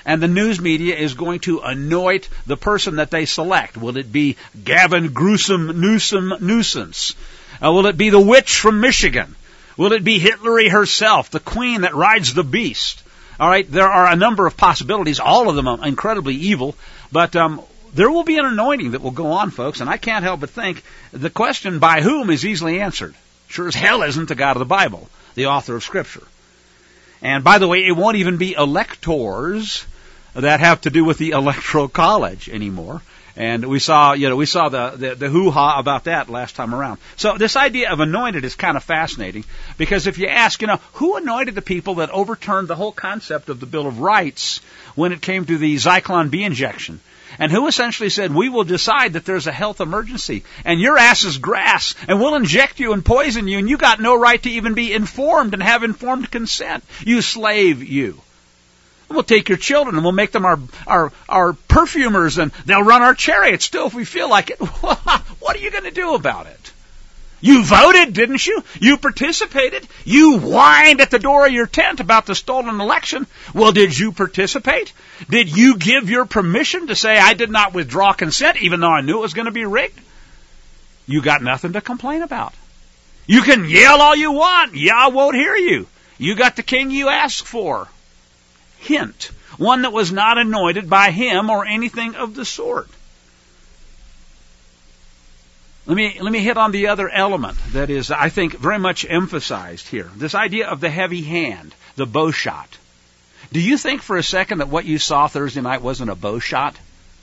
And the news media is going to anoint the person that they select. Will it be Gavin Newsom nuisance? Will it be the witch from Michigan? Will it be Hillary herself, the queen that rides the beast? All right, there are a number of possibilities, all of them are incredibly evil, but there will be an anointing that will go on, folks, and I can't help but think the question by whom is easily answered. Sure as hell isn't the God of the Bible, the author of Scripture. And by the way, it won't even be electors that have to do with the Electoral College anymore. And we saw the hoo-ha about that last time around. So this idea of anointed is kind of fascinating, because if you ask, who anointed the people that overturned the whole concept of the Bill of Rights when it came to the Zyklon B injection? And who essentially said, we will decide that there's a health emergency, and your ass is grass, and we'll inject you and poison you, and you got no right to even be informed and have informed consent. You slave, you. We'll take your children and we'll make them our perfumers, and they'll run our chariots still if we feel like it. What are you going to do about it? You voted, didn't you? You participated. You whined at the door of your tent about the stolen election. Well, did you participate? Did you give your permission to say, I did not withdraw consent even though I knew it was going to be rigged? You got nothing to complain about. You can yell all you want. Yah won't hear you. You got the king you asked for. Hint, one that was not anointed by him or anything of the sort. Let me hit on the other element that is, I think, very much emphasized here. This idea of the heavy hand, the bow shot. Do you think for a second that what you saw Thursday night wasn't a bow shot?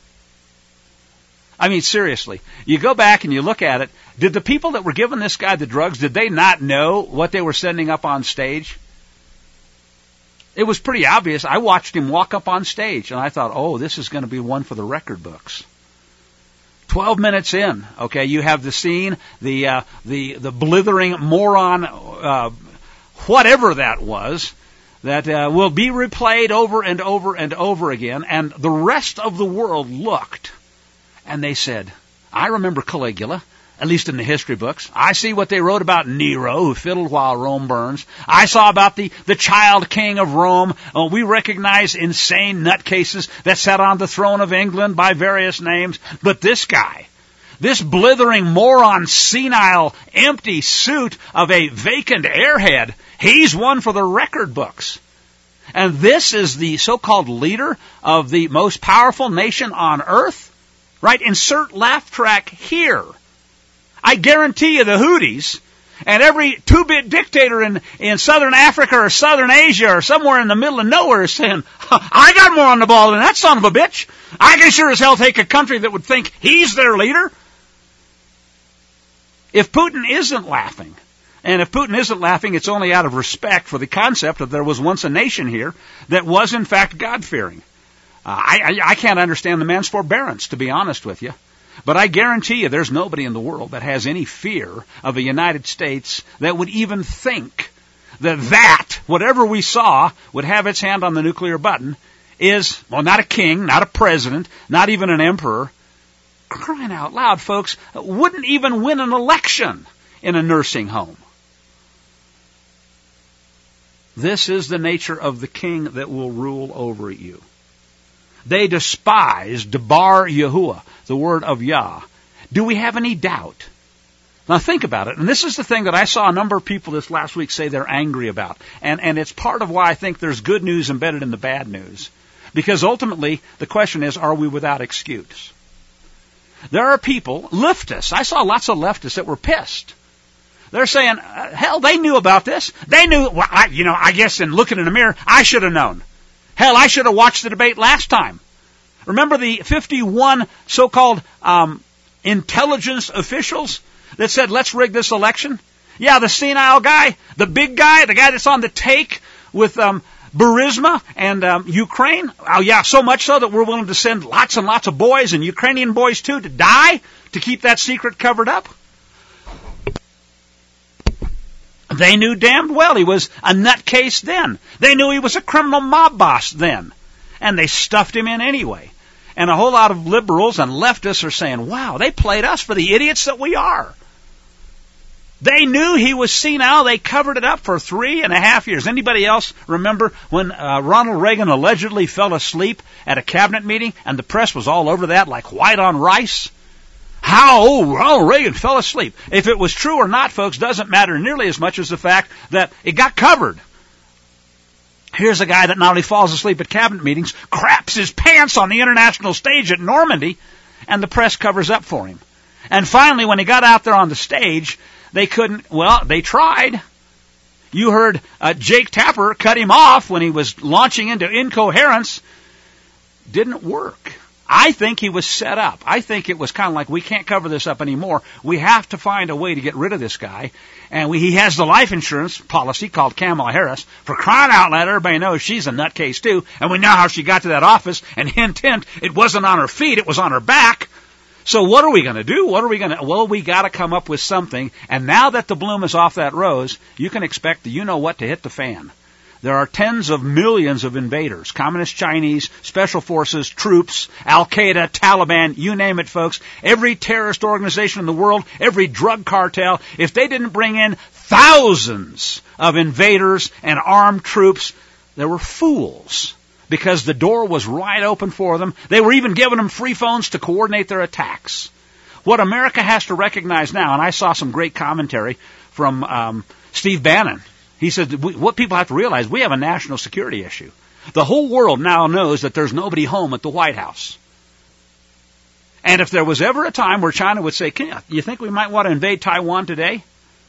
I mean, seriously, you go back and you look at it. Did the people that were giving this guy the drugs, did they not know what they were sending up on stage? It was pretty obvious. I watched him walk up on stage, and I thought, oh, this is going to be one for the record books. 12 minutes in, okay, you have the scene, the blithering moron, whatever that was, that will be replayed over and over and over again, and the rest of the world looked, and they said, I remember Caligula. At least in the history books. I see what they wrote about Nero, who fiddled while Rome burns. I saw about the child king of Rome. We recognize insane nutcases that sat on the throne of England by various names. But this guy, this blithering moron, senile, empty suit of a vacant airhead, he's one for the record books. And this is the so-called leader of the most powerful nation on earth? Right? Insert laugh track here. I guarantee you the Houthis and every two-bit dictator in Southern Africa or Southern Asia or somewhere in the middle of nowhere is saying, I got more on the ball than that son of a bitch. I can sure as hell take a country that would think he's their leader. If Putin isn't laughing, and if Putin isn't laughing, it's only out of respect for the concept that there was once a nation here that was in fact God-fearing. I can't understand the man's forbearance, to be honest with you. But I guarantee you there's nobody in the world that has any fear of the United States that would even think that whatever we saw, would have its hand on the nuclear button is, well, not a king, not a president, not even an emperor. Crying out loud, folks, wouldn't even win an election in a nursing home. This is the nature of the king that will rule over you. They despised Bar Yahuwah, the word of Yah. Do we have any doubt? Now think about it. And this is the thing that I saw a number of people this last week say they're angry about. And it's part of why I think there's good news embedded in the bad news. Because ultimately, the question is, are we without excuse? There are people, leftists. I saw lots of leftists that were pissed. They're saying, hell, they knew about this. They knew, well, I guess in looking in the mirror, I should have known. Hell, I should have watched the debate last time. Remember the 51 so-called intelligence officials that said, let's rig this election? Yeah, the senile guy, the big guy, the guy that's on the take with Burisma and Ukraine. Oh, yeah, so much so that we're willing to send lots and lots of boys, and Ukrainian boys too, to die to keep that secret covered up. They knew damned well he was a nutcase then. They knew he was a criminal mob boss then. And they stuffed him in anyway. And a whole lot of liberals and leftists are saying, wow, they played us for the idiots that we are. They knew he was senile. They covered it up for 3.5 years. Anybody else remember when Ronald Reagan allegedly fell asleep at a cabinet meeting and the press was all over that like white on rice? How Ronald Reagan fell asleep. If it was true or not, folks, doesn't matter nearly as much as the fact that it got covered. Here's a guy that not only falls asleep at cabinet meetings, craps his pants on the international stage at Normandy, and the press covers up for him. And finally, when he got out there on the stage, they couldn't, well, they tried. You heard Jake Tapper cut him off when he was launching into incoherence. Didn't work. I think he was set up. I think it was kind of like, we can't cover this up anymore. We have to find a way to get rid of this guy. And he has the life insurance policy called Kamala Harris. For crying out loud, everybody knows she's a nutcase too. And we know how she got to that office. And hint, hint, it wasn't on her feet, it was on her back. So what are we going to do? Well, we got to come up with something. And now that the bloom is off that rose, you can expect the you-know-what to hit the fan. There are tens of millions of invaders, Communist Chinese, Special Forces, troops, Al-Qaeda, Taliban, you name it, folks. Every terrorist organization in the world, every drug cartel, if they didn't bring in thousands of invaders and armed troops, they were fools. Because the door was wide open for them. They were even giving them free phones to coordinate their attacks. What America has to recognize now, and I saw some great commentary from Steve Bannon. He said, what people have to realize, we have a national security issue. The whole world now knows that there's nobody home at the White House. And if there was ever a time where China would say, you think we might want to invade Taiwan today?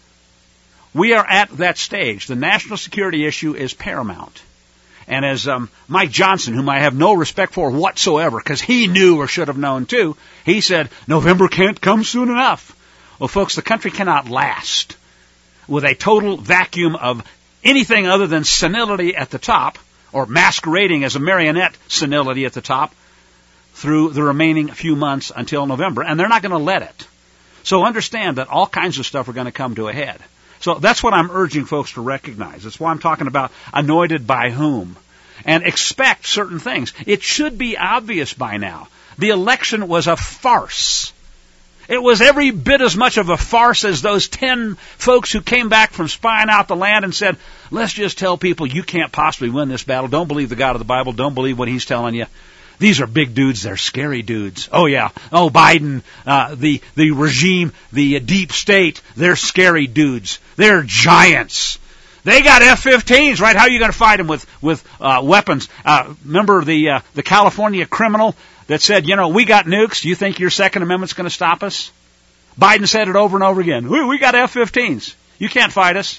We are at that stage. The national security issue is paramount. And as Mike Johnson, whom I have no respect for whatsoever, because he knew or should have known too, he said, November can't come soon enough. Well, folks, the country cannot last with a total vacuum of anything other than senility at the top, or masquerading as a marionette senility at the top, through the remaining few months until November. And they're not going to let it. So understand that all kinds of stuff are going to come to a head. So that's what I'm urging folks to recognize. That's why I'm talking about anointed by whom. And expect certain things. It should be obvious by now. The election was a farce. It was every bit as much of a farce as those 10 folks who came back from spying out the land and said, let's just tell people you can't possibly win this battle. Don't believe the God of the Bible. Don't believe what he's telling you. These are big dudes. They're scary dudes. Oh, yeah. Oh, Biden, the regime, the deep state, they're scary dudes. They're giants. They got F-15s, right? How are you going to fight them with weapons? Remember the California criminal that said, we got nukes. Do you think your Second Amendment's going to stop us? Biden said it over and over again. We got F-15s. You can't fight us.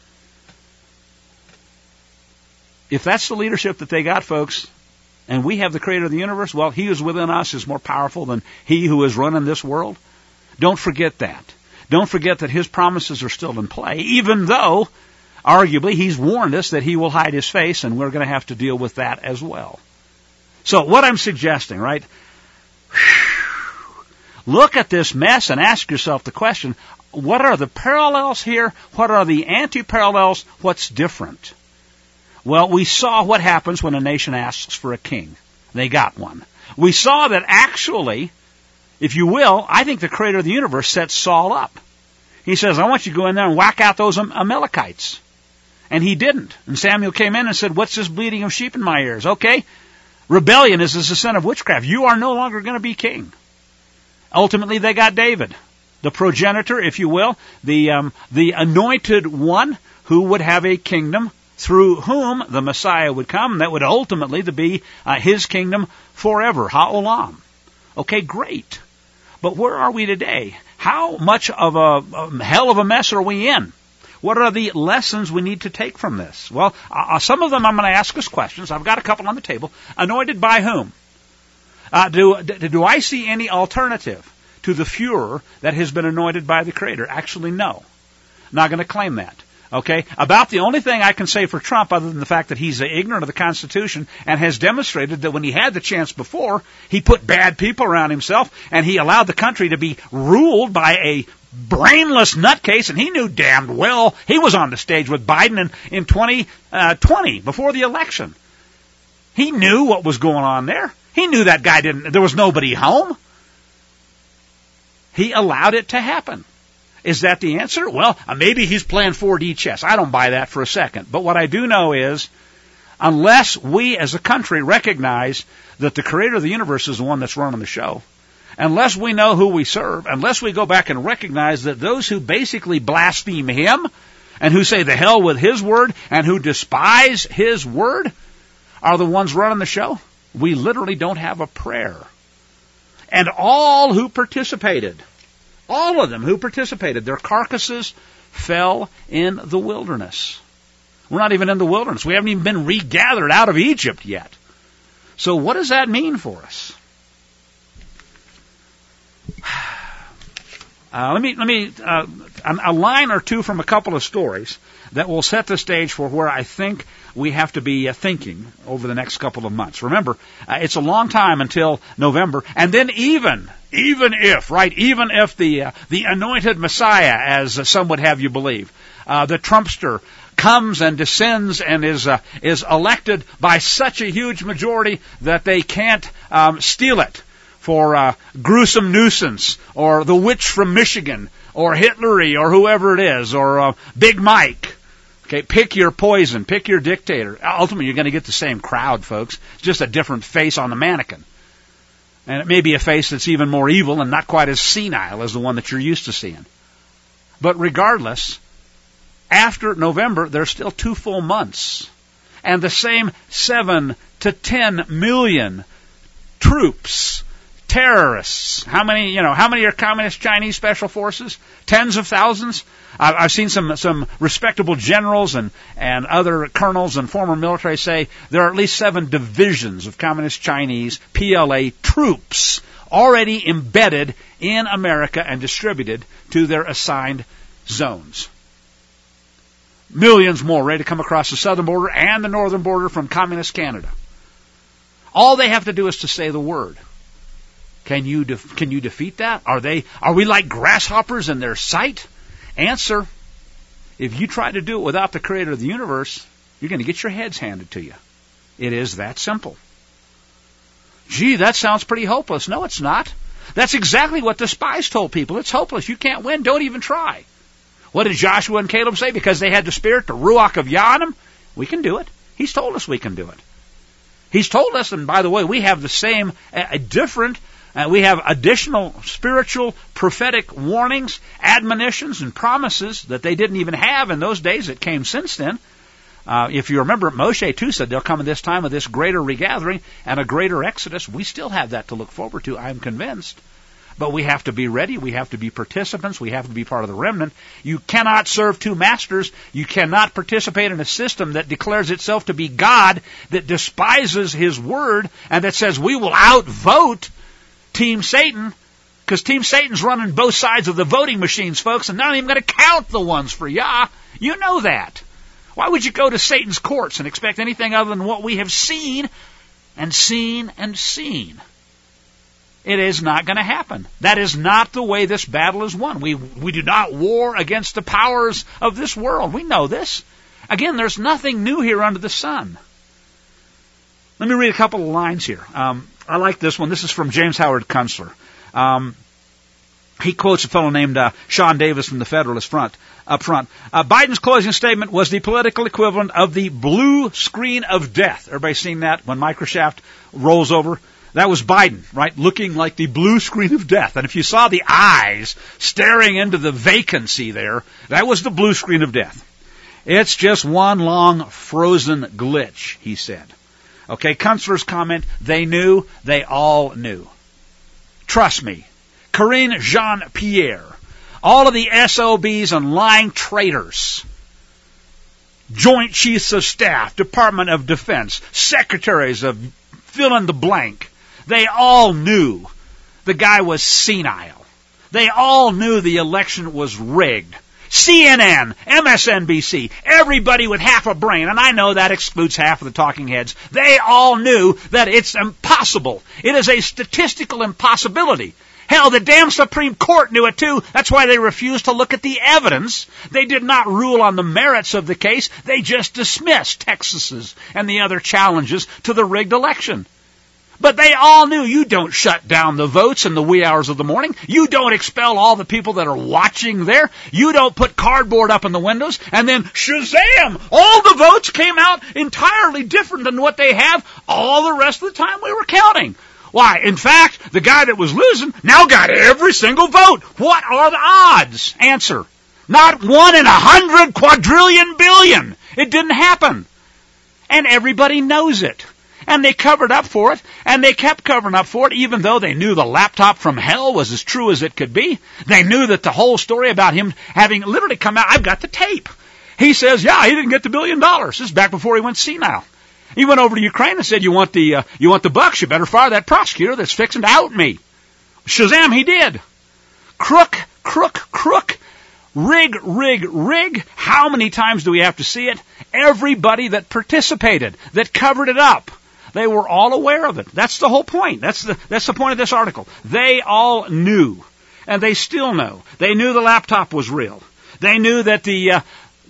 If that's the leadership that they got, folks, and we have the creator of the universe, well, he who's within us is more powerful than he who is running this world. Don't forget that. Don't forget that his promises are still in play, even though, arguably, he's warned us that he will hide his face, and we're going to have to deal with that as well. So what I'm suggesting, right? Look at this mess and ask yourself the question, what are the parallels here? What are the anti-parallels? What's different? Well, we saw what happens when a nation asks for a king. They got one. We saw that actually, if you will, I think the creator of the universe sets Saul up. He says, I want you to go in there and whack out those Amalekites. And he didn't. And Samuel came in and said, what's this bleating of sheep in my ears? Okay, rebellion is the sin of witchcraft. You are no longer going to be king. Ultimately, they got David, the progenitor, if you will, the anointed one who would have a kingdom through whom the Messiah would come. That would ultimately be his kingdom forever. Ha'olam. Okay, great. But where are we today? How much of a hell of a mess are we in? What are the lessons we need to take from this? Well, some of them I'm going to ask us questions. I've got a couple on the table. Anointed by whom? Do I see any alternative to the Fuhrer that has been anointed by the Creator? Actually, no. Not going to claim that. Okay? About the only thing I can say for Trump, other than the fact that he's ignorant of the Constitution and has demonstrated that when he had the chance before, he put bad people around himself and he allowed the country to be ruled by a brainless nutcase, and he knew damned well he was on the stage with Biden in 2020, before the election. He knew what was going on there. He knew that guy there was nobody home. He allowed it to happen. Is that the answer? Well, maybe he's playing 4D chess. I don't buy that for a second. But what I do know is, unless we as a country recognize that the creator of the universe is the one that's running the show, unless we know who we serve, unless we go back and recognize that those who basically blaspheme him and who say the hell with his word and who despise his word are the ones running the show, we literally don't have a prayer. And all who participated, all of them who participated, their carcasses fell in the wilderness. We're not even in the wilderness. We haven't even been regathered out of Egypt yet. So what does that mean for us? Let me a line or two from a couple of stories that will set the stage for where I think we have to be thinking over the next couple of months. Remember, it's a long time until November, and then even if the anointed Messiah, as some would have you believe, the Trumpster, comes and descends and is elected by such a huge majority that they can't steal it for gruesome nuisance, or the witch from Michigan, or Hitlery, or whoever it is, or Big Mike. Okay, pick your poison, pick your dictator. Ultimately, you're going to get the same crowd, folks. It's just a different face on the mannequin. And it may be a face that's even more evil and not quite as senile as the one that you're used to seeing. But regardless, after November, there's still 2 full months. And the same 7 to 10 million troops, terrorists. How many are Communist Chinese Special Forces? Tens of thousands. I've seen some respectable generals and other colonels and former military say there are at least 7 divisions of Communist Chinese PLA troops already embedded in America and distributed to their assigned zones. Millions more ready to come across the southern border and the northern border from Communist Canada. All they have to do is to say the word. Can you defeat that? Are we like grasshoppers in their sight? Answer: if you try to do it without the creator of the universe, you're going to get your heads handed to you. It is that simple. Gee, that sounds pretty hopeless. No, it's not. That's exactly what the spies told people. It's hopeless. You can't win. Don't even try. What did Joshua and Caleb say? Because they had the spirit, the Ruach of Yah in them? We can do it. He's told us we can do it. He's told us, and by the way, we have the same, we have additional spiritual, prophetic warnings, admonitions, and promises that they didn't even have in those days that came since then. If you remember, Moshe too said there'll come at this time of this greater regathering and a greater exodus. We still have that to look forward to, I'm convinced. But we have to be ready. We have to be participants. We have to be part of the remnant. You cannot serve 2 masters. You cannot participate in a system that declares itself to be God, that despises His word, and that says we will outvote Team Satan, because Team Satan's running both sides of the voting machines, folks, and not even going to count the ones for Yah. You know that. Why would you go to Satan's courts and expect anything other than what we have seen and seen and seen? It is not going to happen. That is not the way this battle is won. We do not war against the powers of this world. We know this. Again, there's nothing new here under the sun. Let me read a couple of lines here. I like this one. This is from James Howard Kunstler. He quotes a fellow named Sean Davis from the Federalist up front. Biden's closing statement was the political equivalent of the blue screen of death. Everybody seen that when Microsoft rolls over? That was Biden, right? Looking like the blue screen of death. And if you saw the eyes staring into the vacancy there, that was the blue screen of death. It's just one long frozen glitch, he said. Okay, Kunstler's comment, they all knew. Trust me. Karine Jean-Pierre, all of the SOBs and lying traitors, Joint Chiefs of Staff, Department of Defense, Secretaries of fill in the blank, they all knew the guy was senile. They all knew the election was rigged. CNN, MSNBC, everybody with half a brain, and I know that excludes half of the talking heads, they all knew that it's impossible. It is a statistical impossibility. Hell, the damn Supreme Court knew it too. That's why they refused to look at the evidence. They did not rule on the merits of the case. They just dismissed Texas's and the other challenges to the rigged election. But they all knew you don't shut down the votes in the wee hours of the morning. You don't expel all the people that are watching there. You don't put cardboard up in the windows. And then, shazam, all the votes came out entirely different than what they have all the rest of the time we were counting. Why, in fact, the guy that was losing now got every single vote. What are the odds? Answer. Not 1 in 100 quadrillion billion. It didn't happen. And everybody knows it. And they covered up for it, and they kept covering up for it, even though they knew the laptop from hell was as true as it could be. They knew that the whole story about him having literally come out, I've got the tape. He says, yeah, he didn't get the $1 billion. This is back before he went senile. He went over to Ukraine and said, you want the bucks, you better fire that prosecutor that's fixing to out me. Shazam, he did. Crook. Rig. How many times do we have to see it? Everybody that participated, that covered it up, they were all aware of it. That's the whole point. That's the point of this article. They all knew, and they still know. They knew the laptop was real. They knew that the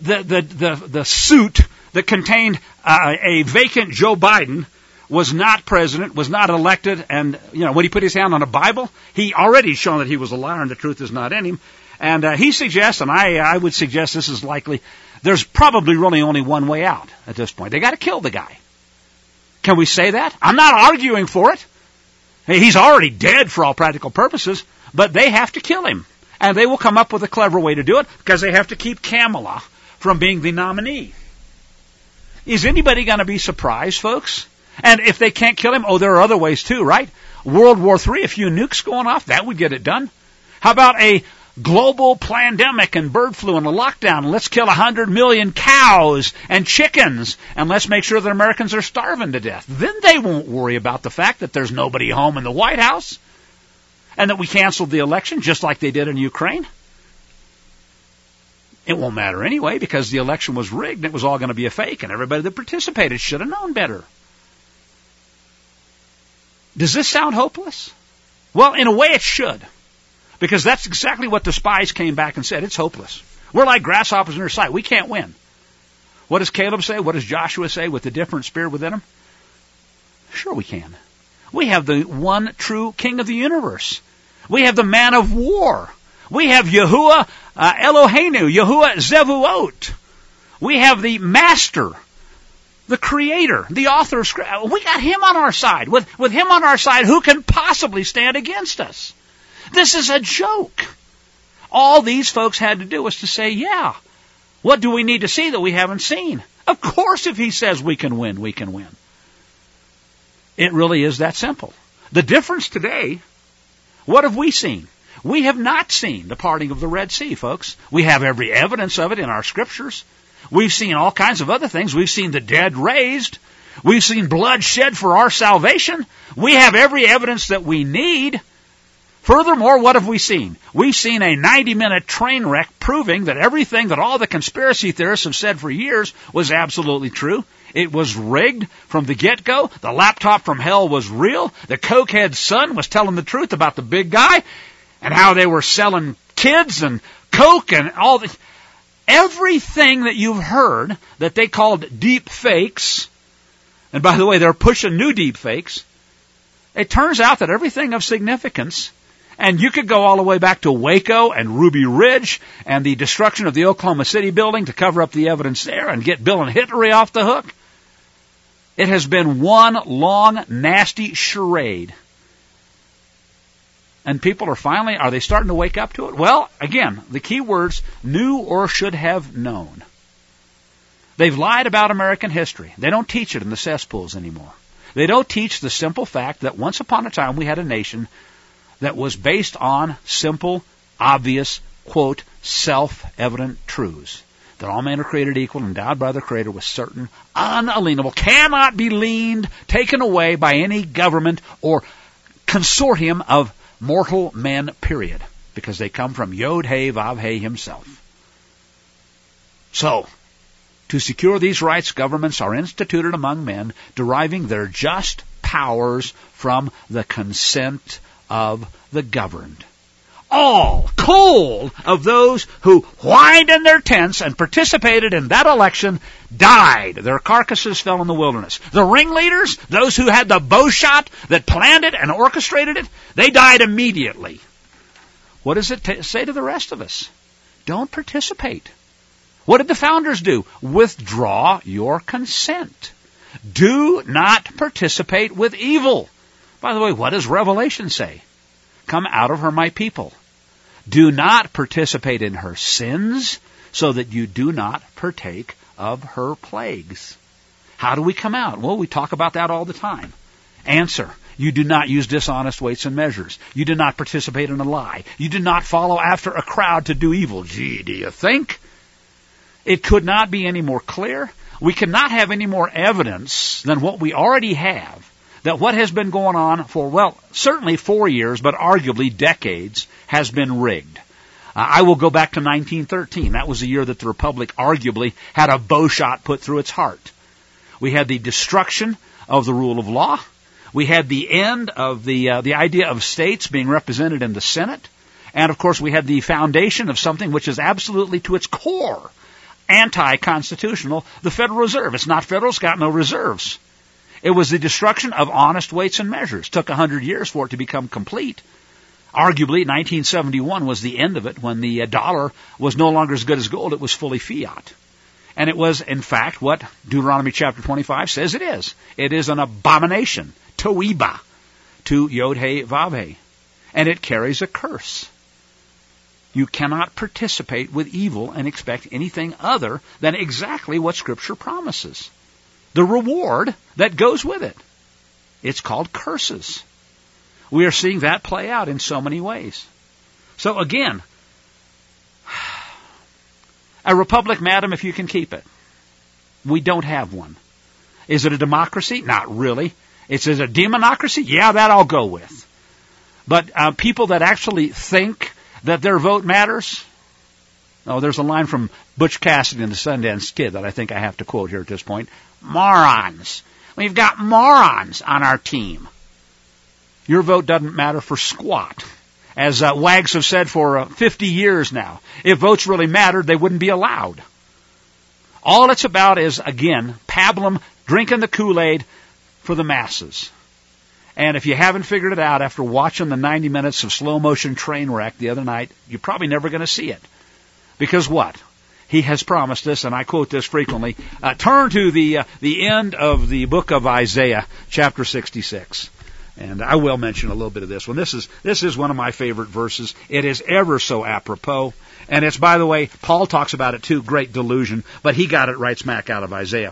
suit that contained a vacant Joe Biden was not president, was not elected, and when he put his hand on a Bible, he already shown that he was a liar and the truth is not in him. And he suggests, and I would suggest this is likely, there's probably really only one way out at this point. They got to kill the guy. Can we say that? I'm not arguing for it. He's already dead for all practical purposes, but they have to kill him. And they will come up with a clever way to do it because they have to keep Kamala from being the nominee. Is anybody going to be surprised, folks? And if they can't kill him, there are other ways too, right? World War III, a few nukes going off, that would get it done. How about a global pandemic and bird flu and a lockdown? Let's kill 100 million cows and chickens, and let's make sure that Americans are starving to death. Then they won't worry about the fact that there's nobody home in the White House and that we canceled the election just like they did in Ukraine. It won't matter anyway because the election was rigged and it was all going to be a fake, and everybody that participated should have known better. Does this sound hopeless? Well, in a way it should. Because that's exactly what the spies came back and said. It's hopeless. We're like grasshoppers in their sight. We can't win. What does Caleb say? What does Joshua say with the different spirit within him? Sure we can. We have the one true king of the universe. We have the man of war. We have Yahuwah Eloheinu, Yahuwah Zevuot. We have the master, the creator, the author of Scripture. We got him on our side. With him on our side, who can possibly stand against us? This is a joke. All these folks had to do was to say, yeah, what do we need to see that we haven't seen? Of course, if he says we can win, we can win. It really is that simple. The difference today, what have we seen? We have not seen the parting of the Red Sea, folks. We have every evidence of it in our scriptures. We've seen all kinds of other things. We've seen the dead raised. We've seen blood shed for our salvation. We have every evidence that we need. Furthermore, what have we seen? We've seen a 90-minute train wreck proving that everything that all the conspiracy theorists have said for years was absolutely true. It was rigged from the get-go. The laptop from hell was real. The cokehead son was telling the truth about the big guy and how they were selling kids and coke and all the... Everything that you've heard that they called deep fakes, and by the way, they're pushing new deep fakes, it turns out that everything of significance. And you could go all the way back to Waco and Ruby Ridge and the destruction of the Oklahoma City building to cover up the evidence there and get Bill and Hillary off the hook. It has been one long, nasty charade. And people are they starting to wake up to it? Well, again, the key words, knew or should have known. They've lied about American history. They don't teach it in the cesspools anymore. They don't teach the simple fact that once upon a time we had a nation that was based on simple, obvious, quote, self-evident truths. That all men are created equal, endowed by the Creator with certain, unalienable, cannot be leaned, taken away by any government or consortium of mortal men, period. Because they come from Yod-Heh, Vav-Heh himself. So, to secure these rights, governments are instituted among men, deriving their just powers from the consent of the governed. all cold of those who whined in their tents and participated in that election died. Their carcasses fell in the wilderness. The ringleaders, those who had the bow shot that planned it and orchestrated it, they died immediately. What does it say to the rest of us? Don't participate. What did the founders do? Withdraw your consent. Do not participate with evil. By the way, what does Revelation say? Come out of her, my people. Do not participate in her sins, so that you do not partake of her plagues. How do we come out? Well, we talk about that all the time. Answer: you do not use dishonest weights and measures. You do not participate in a lie. You do not follow after a crowd to do evil. Gee, do you think? It could not be any more clear. We cannot have any more evidence than what we already have, that what has been going on for, well, certainly 4 years, but arguably decades, has been rigged. I will go back to 1913. That was the year that the Republic arguably had a bow shot put through its heart. We had the destruction of the rule of law. We had the end of the idea of states being represented in the Senate. And, of course, we had the foundation of something which is absolutely to its core anti-constitutional, the Federal Reserve. It's not federal. It's got no reserves. It was the destruction of honest weights and measures. It took 100 years for it to become complete. Arguably, 1971 was the end of it, when the dollar was no longer as good as gold. It was fully fiat. And it was, in fact, what Deuteronomy chapter 25 says it is. It is an abomination, toiba, to Yod-Heh-Vav-Heh. And it carries a curse. You cannot participate with evil and expect anything other than exactly what Scripture promises. The reward that goes with it. It's called curses. We are seeing that play out in so many ways. So again, a republic, madam, if you can keep it. We don't have one. Is it a democracy? Not really. Is it a demonocracy? Yeah, that I'll go with. But people that actually think that their vote matters? Oh, there's a line from Butch Cassidy in the Sundance Kid that I think I have to quote here at this point. Morons. We've got morons on our team. Your vote doesn't matter for squat. As wags have said for 50 years now, if votes really mattered, they wouldn't be allowed. All it's about is, again, pablum, drinking the Kool-Aid for the masses. And if you haven't figured it out after watching the 90 minutes of slow-motion train wreck the other night, you're probably never going to see it. Because what? He has promised us, and I quote this frequently, turn to the end of the book of Isaiah, chapter 66. And I will mention a little bit of this one. This is one of my favorite verses. It is ever so apropos. And it's, by the way, Paul talks about it too, great delusion, but he got it right smack out of Isaiah.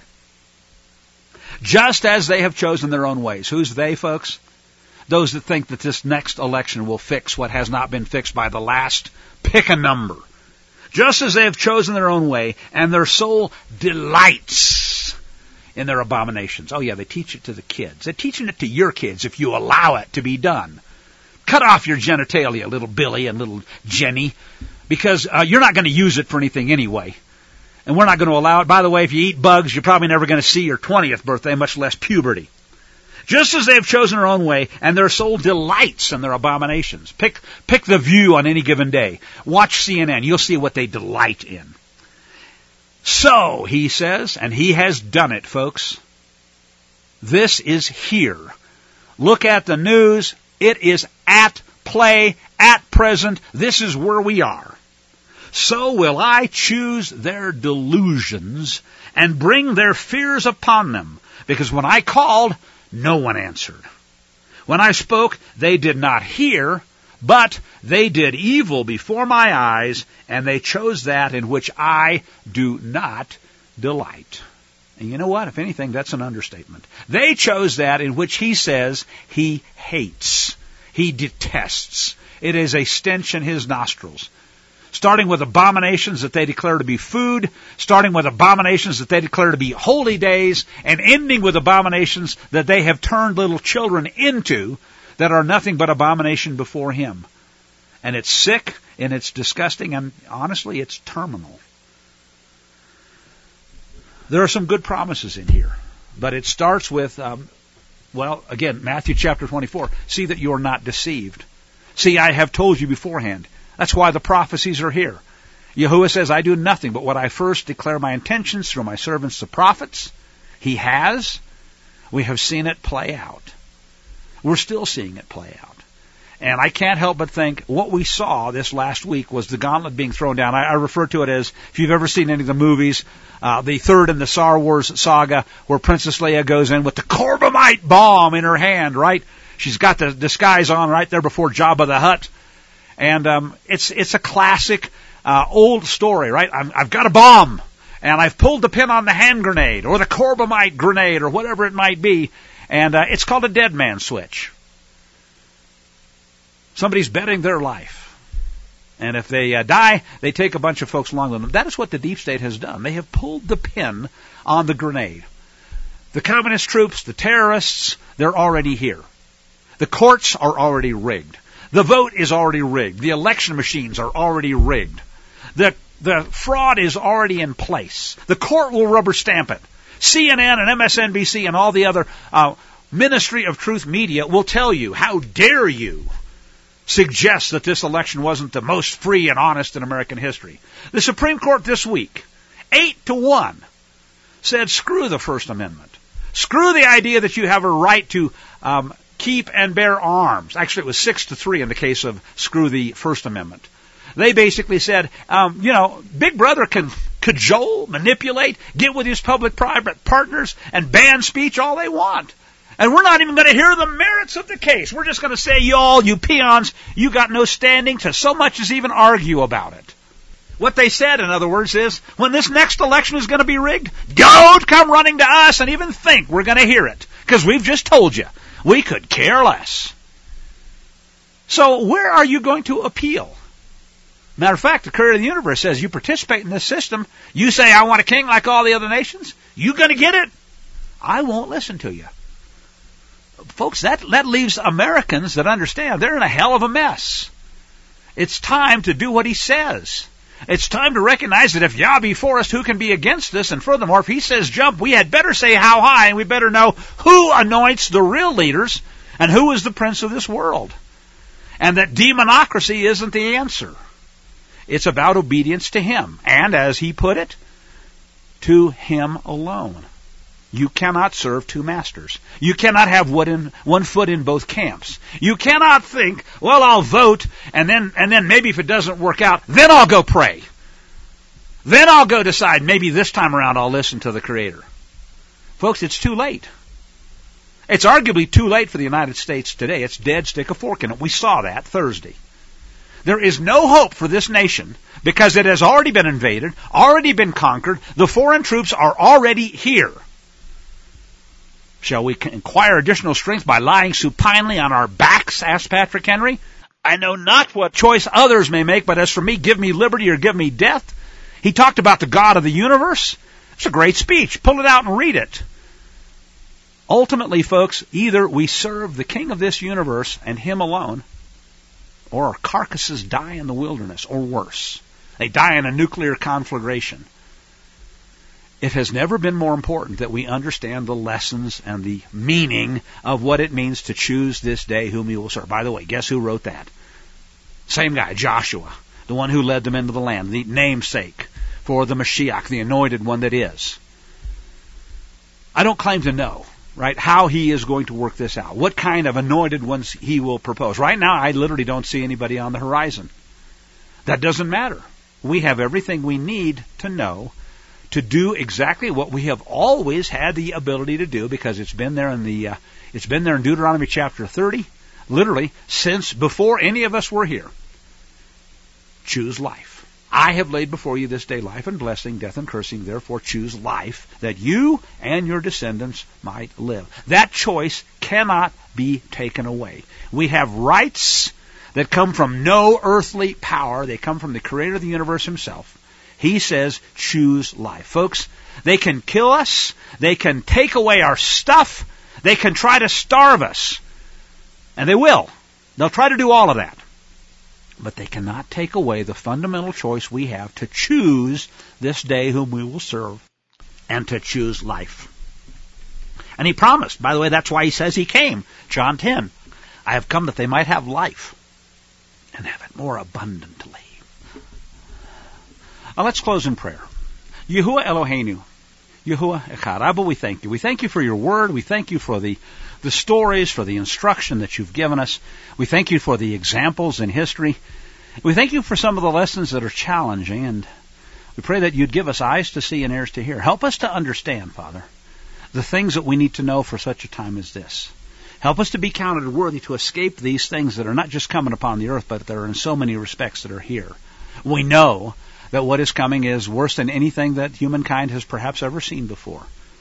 Just as they have chosen their own ways. Who's they, folks? Those that think that this next election will fix what has not been fixed by the last. Pick a number. Just as they have chosen their own way, and their soul delights in their abominations. Oh yeah, they teach it to the kids. They're teaching it to your kids if you allow it to be done. Cut off your genitalia, little Billy and little Jenny, because you're not going to use it for anything anyway. And we're not going to allow it. By the way, if you eat bugs, you're probably never going to see your 20th birthday, much less puberty. Just as they have chosen their own way, and their soul delights in their abominations. Pick the View on any given day. Watch CNN. You'll see what they delight in. So, he says, and he has done it, folks. This is here. Look at the news. It is at play, at present. This is where we are. So will I choose their delusions and bring their fears upon them. Because when I called, no one answered. When I spoke, they did not hear, but they did evil before my eyes, and they chose that in which I do not delight. And you know what? If anything, that's an understatement. They chose that in which he says he hates. He detests. It is a stench in his nostrils. Starting with abominations that they declare to be food, starting with abominations that they declare to be holy days, and ending with abominations that they have turned little children into that are nothing but abomination before him. And it's sick, and it's disgusting, and honestly, it's terminal. There are some good promises in here, but it starts with, again, Matthew chapter 24. See that you are not deceived. See, I have told you beforehand. That's why the prophecies are here. Yahuwah says, I do nothing but what I first declare my intentions through my servants the prophets. He has. We have seen it play out. We're still seeing it play out. And I can't help but think what we saw this last week was the gauntlet being thrown down. I refer to it as, if you've ever seen any of the movies, the third in the Star Wars saga, where Princess Leia goes in with the Corbomite bomb in her hand, right? She's got the disguise on right there before Jabba the Hutt. And it's a classic old story, right? I've got a bomb, and I've pulled the pin on the hand grenade, or the Corbomite grenade, or whatever it might be, and it's called a dead man switch. Somebody's betting their life. And if they die, they take a bunch of folks along with them. That is what the deep state has done. They have pulled the pin on the grenade. The communist troops, the terrorists, they're already here. The courts are already rigged. The vote is already rigged. The election machines are already rigged. The fraud is already in place. The court will rubber stamp it. CNN and MSNBC and all the other Ministry of Truth media will tell you, how dare you suggest that this election wasn't the most free and honest in American history. The Supreme Court this week, 8-1, said screw the First Amendment. Screw the idea that you have a right to keep and bear arms. Actually, it was 6-3 in the case of screw the First Amendment. They basically said, Big Brother can cajole, manipulate, get with his public-private partners, and ban speech all they want. And we're not even going to hear the merits of the case. We're just going to say, you peons, you got no standing to so much as even argue about it. What they said, in other words, is, when this next election is going to be rigged, don't come running to us and even think we're going to hear it, because we've just told you. We could care less. So where are you going to appeal? Matter of fact, the Creator of the universe says, you participate in this system, you say, I want a king like all the other nations, you going to get it? I won't listen to you. Folks, that leaves Americans that understand they're in a hell of a mess. It's time to do what he says. It's time to recognize that if Yah be for us, who can be against us? And furthermore, if he says jump, we had better say how high, and we better know who anoints the real leaders and who is the prince of this world. And that demonocracy isn't the answer. It's about obedience to him. And as he put it, to him alone. You cannot serve two masters. You cannot have one foot in both camps. You cannot think, well, I'll vote, and then maybe if it doesn't work out, then I'll go pray. Then I'll go decide, maybe this time around I'll listen to the Creator. Folks, it's too late. It's arguably too late for the United States today. It's dead, stick a fork in it. We saw that Thursday. There is no hope for this nation because it has already been invaded, already been conquered. The foreign troops are already here. Shall we acquire additional strength by lying supinely on our backs, asked Patrick Henry. I know not what choice others may make, but as for me, give me liberty or give me death. He talked about the God of the universe. It's a great speech. Pull it out and read it. Ultimately, folks, either we serve the King of this universe and him alone, or our carcasses die in the wilderness, or worse. They die in a nuclear conflagration. It has never been more important that we understand the lessons and the meaning of what it means to choose this day whom you will serve. By the way, guess who wrote that? Same guy, Joshua, the one who led them into the land, the namesake for the Mashiach, the anointed one that is. I don't claim to know, right, how he is going to work this out, what kind of anointed ones he will propose. Right now, I literally don't see anybody on the horizon. That doesn't matter. We have everything we need to know to do exactly what we have always had the ability to do, because it's been there in Deuteronomy chapter 30, literally since before any of us were here. Choose life. I have laid before you this day life and blessing, death and cursing. Therefore choose life, that you and your descendants might live. That choice cannot be taken away. We have rights that come from no earthly power. They come from the Creator of the universe himself. He says, choose life. Folks, they can kill us. They can take away our stuff. They can try to starve us. And they will. They'll try to do all of that. But they cannot take away the fundamental choice we have to choose this day whom we will serve and to choose life. And he promised. By the way, that's why he says he came. John 10. I have come that they might have life and have it more abundantly. Let's close in prayer. Yahuwah Eloheinu, Yahuwah Echad. Abba, we thank you. We thank you for your word. We thank you for the stories, for the instruction that you've given us. We thank you for the examples in history. We thank you for some of the lessons that are challenging, and we pray that you'd give us eyes to see and ears to hear. Help us to understand, Father, the things that we need to know for such a time as this. Help us to be counted worthy to escape these things that are not just coming upon the earth, but that are in so many respects that are here. We know that what is coming is worse than anything that humankind has perhaps ever seen before.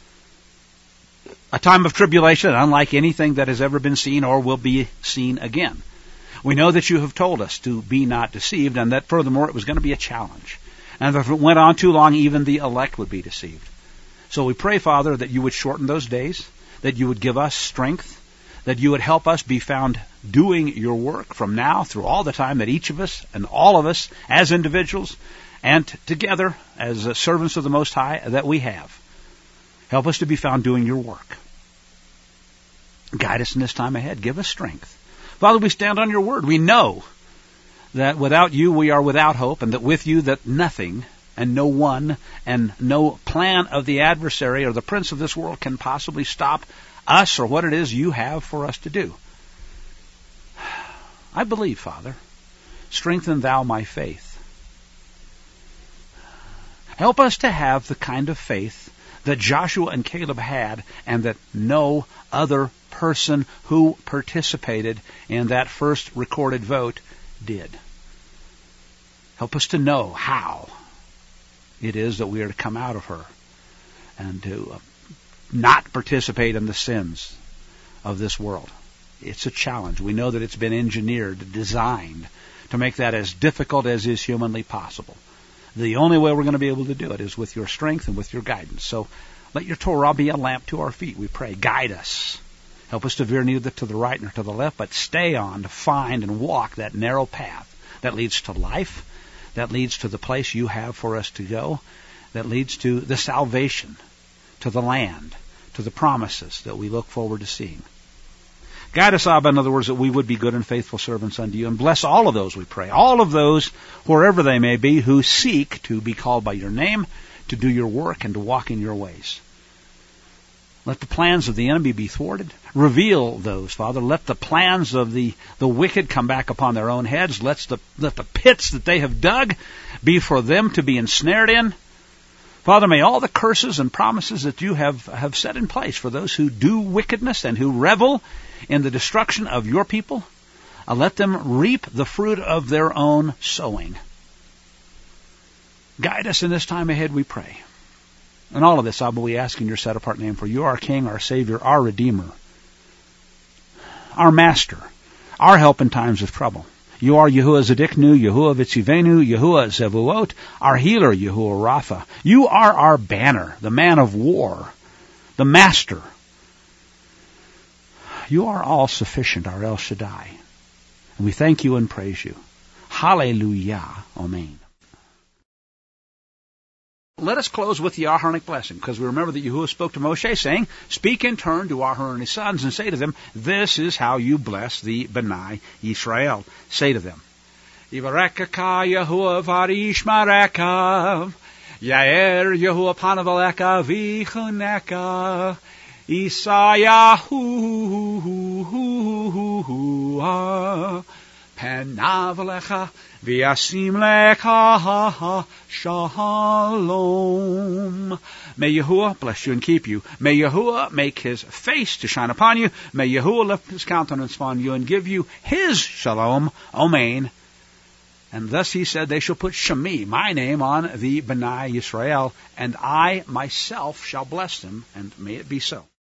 A time of tribulation unlike anything that has ever been seen or will be seen again. We know that you have told us to be not deceived, and that furthermore it was going to be a challenge. And if it went on too long, even the elect would be deceived. So we pray, Father, that you would shorten those days, that you would give us strength, that you would help us be found doing your work from now through all the time that each of us and all of us as individuals and together as servants of the Most High that we have. Help us to be found doing your work. Guide us in this time ahead. Give us strength. Father, we stand on your word. We know that without you we are without hope, and that with you that nothing and no one and no plan of the adversary or the prince of this world can possibly stop us or what it is you have for us to do. I believe, Father. Strengthen thou my faith. Help us to have the kind of faith that Joshua and Caleb had, and that no other person who participated in that first recorded vote did. Help us to know how it is that we are to come out of her and to not participate in the sins of this world. It's a challenge. We know that it's been engineered, designed to make that as difficult as is humanly possible. The only way we're going to be able to do it is with your strength and with your guidance. So let your Torah be a lamp to our feet, we pray. Guide us. Help us to veer neither to the right nor to the left, but stay on to find and walk that narrow path that leads to life, that leads to the place you have for us to go, that leads to the salvation, to the land, to the promises that we look forward to seeing. Guide us, Abba, in other words, that we would be good and faithful servants unto you. And bless all of those, we pray. All of those, wherever they may be, who seek to be called by your name, to do your work, and to walk in your ways. Let the plans of the enemy be thwarted. Reveal those, Father. Let the plans of the wicked come back upon their own heads. Let the pits that they have dug be for them to be ensnared in. Father, may all the curses and promises that you have set in place for those who do wickedness and who revel in the destruction of your people, let them reap the fruit of their own sowing. Guide us in this time ahead, we pray. And all of this, Abba, we ask in your set-apart name, for you are our King, our Savior, our Redeemer, our Master, our help in times of trouble. You are Yahuwah Zedeknu, Yahuwah Vitzivenu, Yahuwah Zevuot, our healer, Yahuwah Rapha. You are our banner, the man of war, the Master. You are all sufficient, our El Shaddai. And we thank you and praise you. Hallelujah. Amen. Let us close with the Aharonic blessing, because we remember that Yahuwah spoke to Moshe, saying, speak in turn to Aharon and his sons, and say to them, this is how you bless the B'nai Yisrael. Say to them, Yivarekaka Yahuwah varishmareka, Yair Yahuwah panavaleka vichuneka, Isayahu Penavalecha V'yasim lecha shalom. May Yahuwah bless you and keep you. May Yahuwah make his face to shine upon you. May Yahuwah lift his countenance upon you and give you his shalom. Amen. And thus he said, they shall put Shemi, my name, on the B'nai Yisrael, and I myself shall bless them, and may it be so.